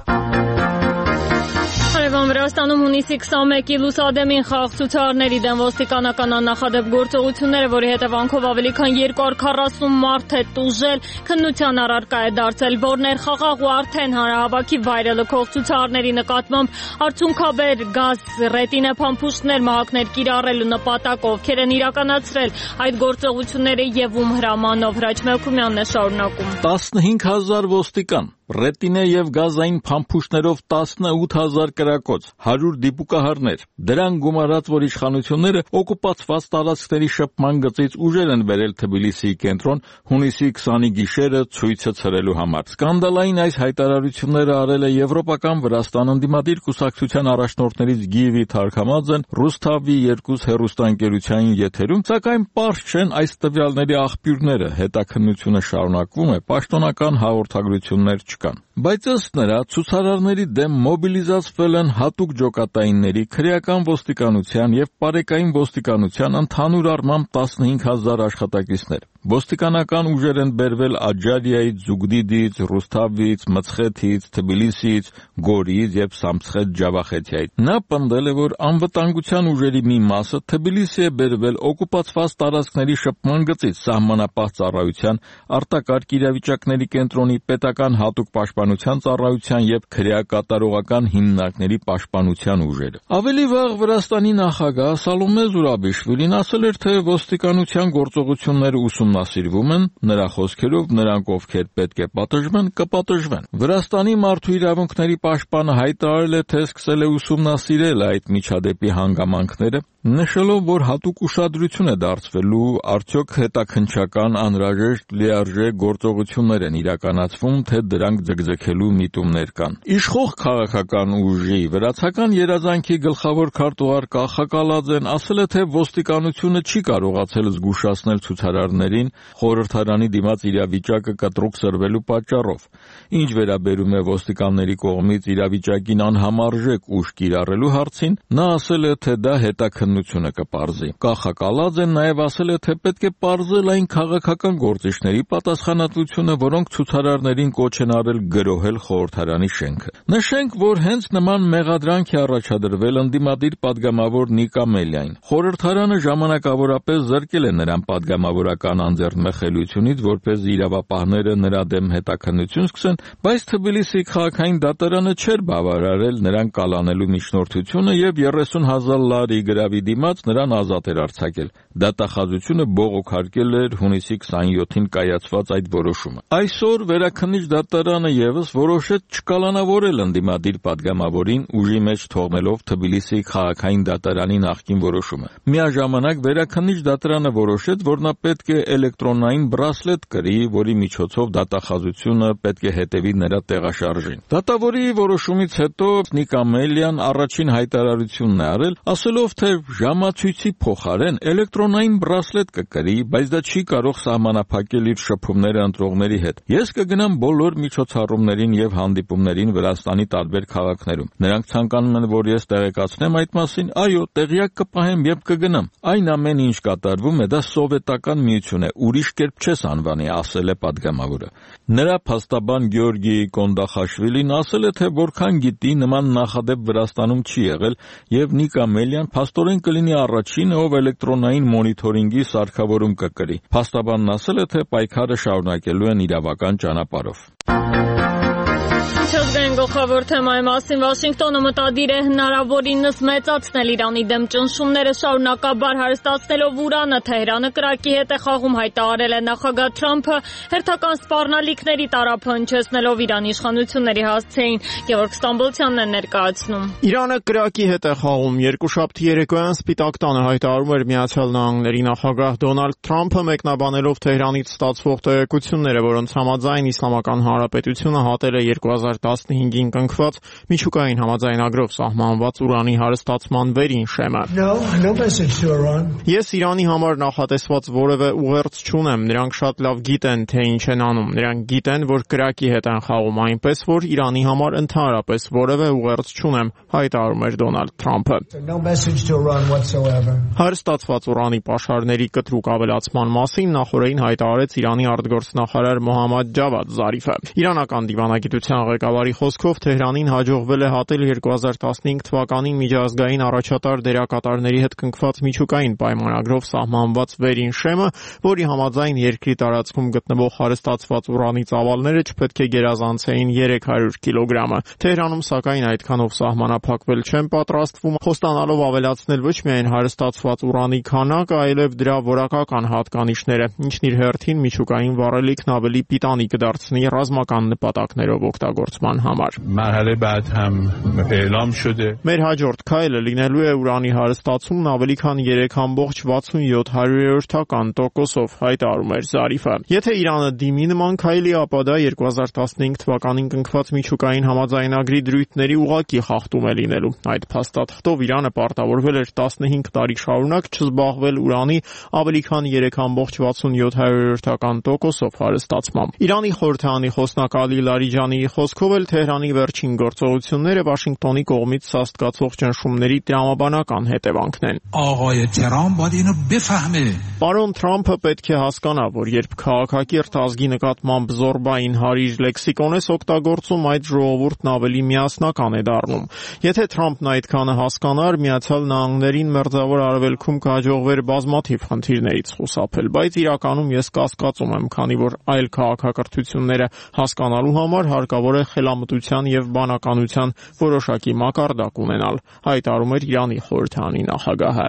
Վրաստանում հունիսի քսանմեկի լուսադեմին խաղաղ ցուցարարների դեմ ոստիկանական աննախադեպ գործողությունները, որի հետևանքով ավելի քան երկու հարյուր քառասուն մարդ է տուժել, քննության առարկա է դարձել, որ ներխաղաղ ու արդեն հանրահավաքի վայրը լքող ցուցարարների նկատմամբ արդյունքաբեր գազ, ռետինե փամփուշտներ, մահակներ կիրառելու նպատակով ովքեր են իրականացրել այդ գործողությունները եւ ում հրամանով Հրաչ Մելքումյանն է շարունակում. տասնհինգ հազար ոստիկան ռետինե եւ գազային փամփուշտներով տասնութ հազար կրակոց, հարյուր դիպուկահարներ։ Դրան գումարած, որ իշխանությունները օկուպացված տարածքների շփման գծից ուժեր են բերել Թբիլիսիի կենտրոն հունիսի քսանի գիշերը ցույցը ցրելու համար։ Սկանդալային այս հայտարարությունները արել է եվրոպական Վրաստան ընդդիմադիր կուսակցության առաջնորդներից Գիվի Թարքամաձեն Ռուսթավի երկուս հեռուստաընկերության եթերում, սակայն պարզ չեն այս տվյալների աղբյուրները։ Հետաքննությունը շարունակվում է, պաշտոնական հաղորդագրություններ չկան։ Բայց ըստ նրա ցուցարարների դեմ մոբիլիզացվել են հատուկ ջոկատայինների, քրեական ոստիկանության եւ պարեկային ոստիկանության ընդհանուր առմամբ տասնհինգ հազար աշխատակիցներ։ Ոստիկանական ուժեր են բերվել Աջարիայից, Զուգդիդից, Ռուսթավից, Մցխեթից, Թբիլիսից, Գորիից եւ Սամցխեթ Ջավախեթիայից։ Նա պնդել է, որ անվտանգության ուժերի մի մասը Թբիլիսի է բերվել օկուպացված տարածքների շփման գծից սահմանապահ ծառայության, արտակարգ իրավիճակների կենտրոնի, պետական հատուկ պաշտպանության ծառայության եւ քրեակատարողական հիմնարկների պաշտպանության ուժերը։ Ավելի վաղ Վրաստանի նախագահ Սալոմե Զուրաբիշվիլին ասել էր, թե ոստիկանության գործողությունները ուսումնասիրվում են, նրա խոսքերով նրանք, ովքեր պետք է պատժվեն, կպատժվեն։ Վրաստանի մարդու իրավունքների պաշտպանը հայտարարել է, թե սկսել է ուսումնասիրել այդ միջադեպի հանգամանքները, նշելով, որ հատուկ ուշադրություն է դարձվելու արդյոք հետաքննչական անհրաժեշտ լիարժեք գործողություններ են իրականացվում, թե դրանք ձգձգելու միտումներ կան։ Իշխող քաղաքական ուժի վրացական երազանքի գլխավոր քարտուղար Կախակալաձեն ասել է, թե ոստիկանությունը չի կարողացել զգուշացնել ցուցարարներին խորհրդարանի դիմաց իրավիճակը կտրուկ սրվելու պատճառով։ Ինչ վերաբերում է ոստիկանների կողմից իրավիճակին անհամարժեք ուժ կիրառելու հարցին, նա ասել է, թե դա հետաքննությունը կպարզի։ Կախակալաձեն նաև ասել է, թե պետք է պարզել այն քաղաքական գործիչների պատասխանատվությունը, որոնք ցուցարարներին կոչ են արել գրոհել խորհրդարանի շենքը։ Նշենք, որ հենց նման մեղադրանք է առաջադրվել ընդդիմադիր պատգամավոր Նիկա Մելիային։ Խորհրդարանը ժամանակավորապես զրկել է նրան պատգամավորական անձեռնմխելիությունից, որպեսզի իրավապահները նրա դեմ հետաքննություն սկսեն, բայց Թբիլիսի քաղաքային դատարանը չէր բավարարել նրան կալանելու միջնորդությունը եւ երեսուն հազար լարի գրավի դիմաց նրան ազատ էր արձակել։ Դատախազությունը բողոքարկել էր հունիսի քսաներկուին կայացված այդ որոշումը։ Այսօր վերաքննիչ դատարանը եւս որոշեց չկալանավորել ընդդիմադիր պատգամավորին, ուժի մեջ թողնելով Թբիլիսի քաղաքային դատարանի նախկին որոշումը։ Միաժամանակ վերաքննիչ դատարանը որոշեց, որ նա պետք է էլեկտրոնային բրասլետ կրի, որի միջոցով դատախազությունը պետք է հետևի նրա տեղաշարժին։ Դատավորի որոշումից հետո Նիկա Մելիան առաջին հայտարարությունն է արել, ասելով, թե ժամացույցի փոխարեն էլեկտրոնային բրասլետ կկրի, բայց դա չի կարող սահմանափակել իր շփումները ընտրողների հետ։ Ես կգնամ բոլոր միջոցառումներին եւ հանդիպումներին Վրաստանի տարբեր քաղաքներում։ Նրանք ցանկանում են, որ ես տեղեկացնեմ այդ մասին, այո, տեղյակ կպահեմ եւ կգնամ։ Այն ամեն ինչ կատարվում է, դա սովետական միություն է, ուրիշ կերպ չես անվանի, ասել է պատգամավորը։ Նրա փաստաբան Գեորգի Կոնդախաշվիլին ասել է, թե որքան գիտի, նման նախադեպ Վրաստանում չի եղել եւ Նիկա Մելիան փաստորեն կլինի առաջինը, ով էլեկտրոնային մոնիթորինգի սարքավորում կկրի։ Փաստաբանն ասել է, թե պայքարը շարունակելու են իրավական ճանապարհով։ Միջազգային գլխավոր թեմայի մասին Վաշինգտոնը մտադիր է հնարավորինս մեծացնել Իրանի դեմ ճնշումները շարունակաբար հարստացնելով Ուրանը, Թեհրանը կրակի հետ է խաղում, հայտարարել է նախագահ Թրամփը, հերթական սպառնալիքների տարափը հնչեցնելով Իրանի իշխանությունների հասցեին։ Գևորգ Ստամբոլցյանն է ներկայացնում։ Իրանը կրակի հետ է խաղում։ Երկուշաբթի երեկոյան Սպիտակ տանը հայտարարում էր Միացյալ Նահանգների նախագահ Դոնալդ Թրամփը, մեկնաբանելով Թեհրանից ստացվող տեղեկությունները, որոնց համաձայն Իսլամական Հանրապետությունը հատել է երկու հազար տասնհինգին կնքված միջուկային համաձայնագրով սահմանված ուրանի հարստացման վերին շեմը։ Ես Իրանի համար նախատեսված որևէ ուղերձ չունեմ, նրանք շատ լավ գիտեն, թե ինչ են անում, նրանք գիտեն, որ կրակի հետ են խաղում, այնպես որ Իրանի համար ընդհանրապես որևէ ուղերձ չունեմ, հայտարարում էր Դոնալդ Թրամփը։ Հարստացված ուրանի պաշարների կտրուկ ավելացման մասին նախորդին հայտարարեց Իրանի արտգործնախարար Մոհամմադ Ջավադ Զարիֆը։ Իրանական դիվանագիտության ղեկավարի խոսքով Թեհրանին հաջողվել է հատել երկու հազար տասնհինգ թվականին միջազգային առաջատար դերակատարների հետ կնքված միջուկային պայմանագրով սահմանված վերին շեմը, որի համաձայն երկրի տարածքում գտնվող հարստացված ուրանի ծավալները չպետք է գերազանցեին երեք հարյուր կիլոգրամը։ Թեհրանում սակայն այդքանով սահմանափակվել չեն պատրաստվում, խոստանալով ավելացնել ոչ միայն հարստացված ուրանի քանակը, այլև դրա որակական հատկանիշները, ինչն իր հերթին միջուկային վառելիքն ավելի պիտանի կդարձնի ռազմական նպատակներով օգտագործման համար։ Մեր հաջորդ քայլը լինելու է ուրանի հարստացումն ավելի քան երեք կόμma վաթսունյոթ հարյուրերորդական տոկոսով, հայտարարում էր Զարիֆը։ Եթե Իրանը դիմի նման քայլի, ապա դա երկու հազար տասնհինգ թվականին կնքված միջուկային համաձայնագրի դրույթների ուղղակի խախտում է լինելու։ Այդ փաստաթղթով Իրանը պարտավորվել էր տասնհինգ տարի շարունակ չզբաղվել ուրանի ավելի քան երեք կόμma վաթսունյոթ հարյուրերորդական տոկոսով հարստացմամբ։ Իրանի խորհրդարանի խոսնակ Ալի Լարիջանիի խոսքով էլ Թեհրանի վերջին գործողությունները Վաշինգտոնի կողմից սաստկացող ճնշումների տրամաբանական հետևանքն են։ Պարոն Թրամփը պետք է հասկանա, որ երբ քաղաքակիրթ ազգի նկատմամբ զորբային հարիր լեքսիկոն ես օգտագործում, այդ ժողովուրդն ավելի միասնական է դառնում։ Եթե Թրամփն այդքանը հասկանար, Միացյալ Նահանգներին մերձավոր արևելքում կհաջողվեր բազմաթիվ խնդիրներից խուսափել, բայց իրականում ես կասկածում եմ, քանի որ այլ քաղաքակրթությունները հասկանալու համար հարկավոր է խելամտության եւ բանականության որոշակի մակարդակ ունենալ, հայտարարում էր Իրանի խորհրդարանի նախագահը։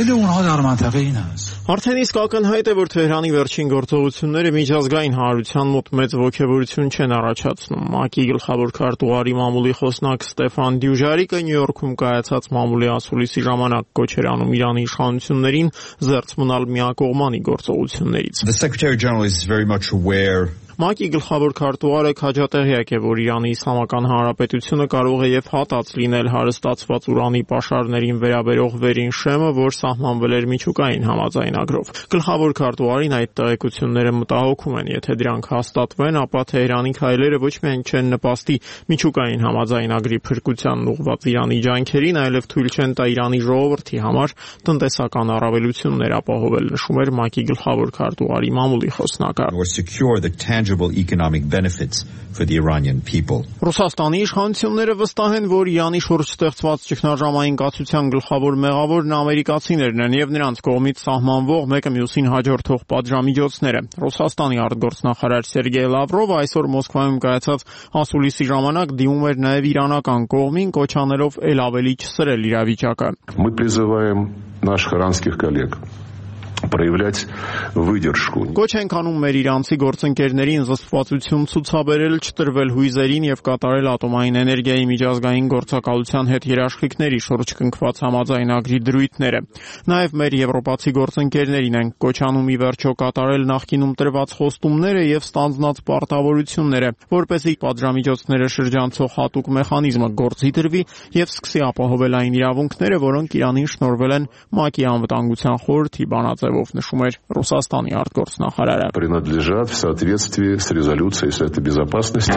Արդեն իսկ ակնհայտ է, որ Թեհրանի վերջին գործողությունները միջազգային հանրության մոտ մեծ ոգևորություն չեն առաջացնում։ ՄԱԿ-ի գլխավոր քարտուղարի մամուլի խոսնակ Ստեֆան Դյուժարիկը Նյու Յորքում կայացած մամուլի ասուլիսի ժամանակ կոչ էր անում Իրանի իշխանություններին զերծ մնալ միակողմանի գործողություններից։ The Secretary General is very much aware ՄԱԿ-ի գլխավոր քարտուղարը քաջատեղյակ է, որ Իրանի Իսլամական Հանրապետությունը կարող է եւ հատած լինել հարստացված ուրանի պաշարներին վերաբերող վերին շեմը, որ սահմանվել էր միջուկային համաձայնագրով։ Գլխավոր քարտուղարին այդ տեղեկությունները մտահոգում են, եթե դրանք հաստատվեն, ապա Թեհրանի քայլերը ոչ միայն չեն նպաստի միջուկային համաձայնագրի փրկությանն ուղղված Իրանի ջանքերին, այլև թույլ չեն տա Իրանի ժողովրդի համար տնտեսական առավելություններ ապահովել, նշում էր ՄԱԿ-ի գլխավոր քարտուղարի մամուլի խոսնակը։ economic benefits for the Iranian people. Ռուսաստանի իշխանությունները վստահ են, որ Իրանի շուրջ ստեղծված ճգնաժամային կացության գլխավոր մեղավորն ամերիկացիներն են եւ նրանց կողմից սահմանվող մեկը մյուսին հաջորդող պատժամիջոցները։ Ռուսաստանի արտգործնախարար Սերգեյ Լավրովը այսօր Մոսկվայում կայացած ասուլիսի ժամանակ դիմում էր նաեւ իրանական կողմին, կոչ անելով ել ավելի չսրել իրավիճակը։ Мы призываем наших иранских коллег проявлять выдержку. Կոչ ենք անում մեր իրանցի գործընկերներին զսպվածություն ցուցաբերել, չտրվել հույզերին եւ կատարել ատոմային էներգիայի միջազգային գործակալության հետ երաշխիքների շուրջ կնքված համաձայնագրի դրույթները։ Նաեւ մեր եվրոպացի գործընկերներին ենք կոչ անում ի վերջո կատարել նախկինում տրված խոստումները եւ ստանձնած պարտավորությունները, որպեսզի պատժամիջոցները շրջանցող հատուկ մեխանիզմը գործի դրվի եւ սկսի ապահովել այն իրավունքները, որոնք Իրանին շնորհվել են ՄԱԿ-ի անվտանգության խորհրդի բանաձևով, նշում էր Ռուսաստանի արտգործնախարարը։ Принадлежат в соответствии с резолюцией Совета Безопасности.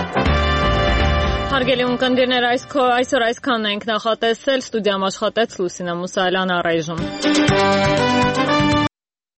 Հարգելի ունկնդիրներ, այսօր այսքանն ենք նախատեսել, ստուդիայում աշխատեց Լուսինե Մուսայելյանը, առայժմ։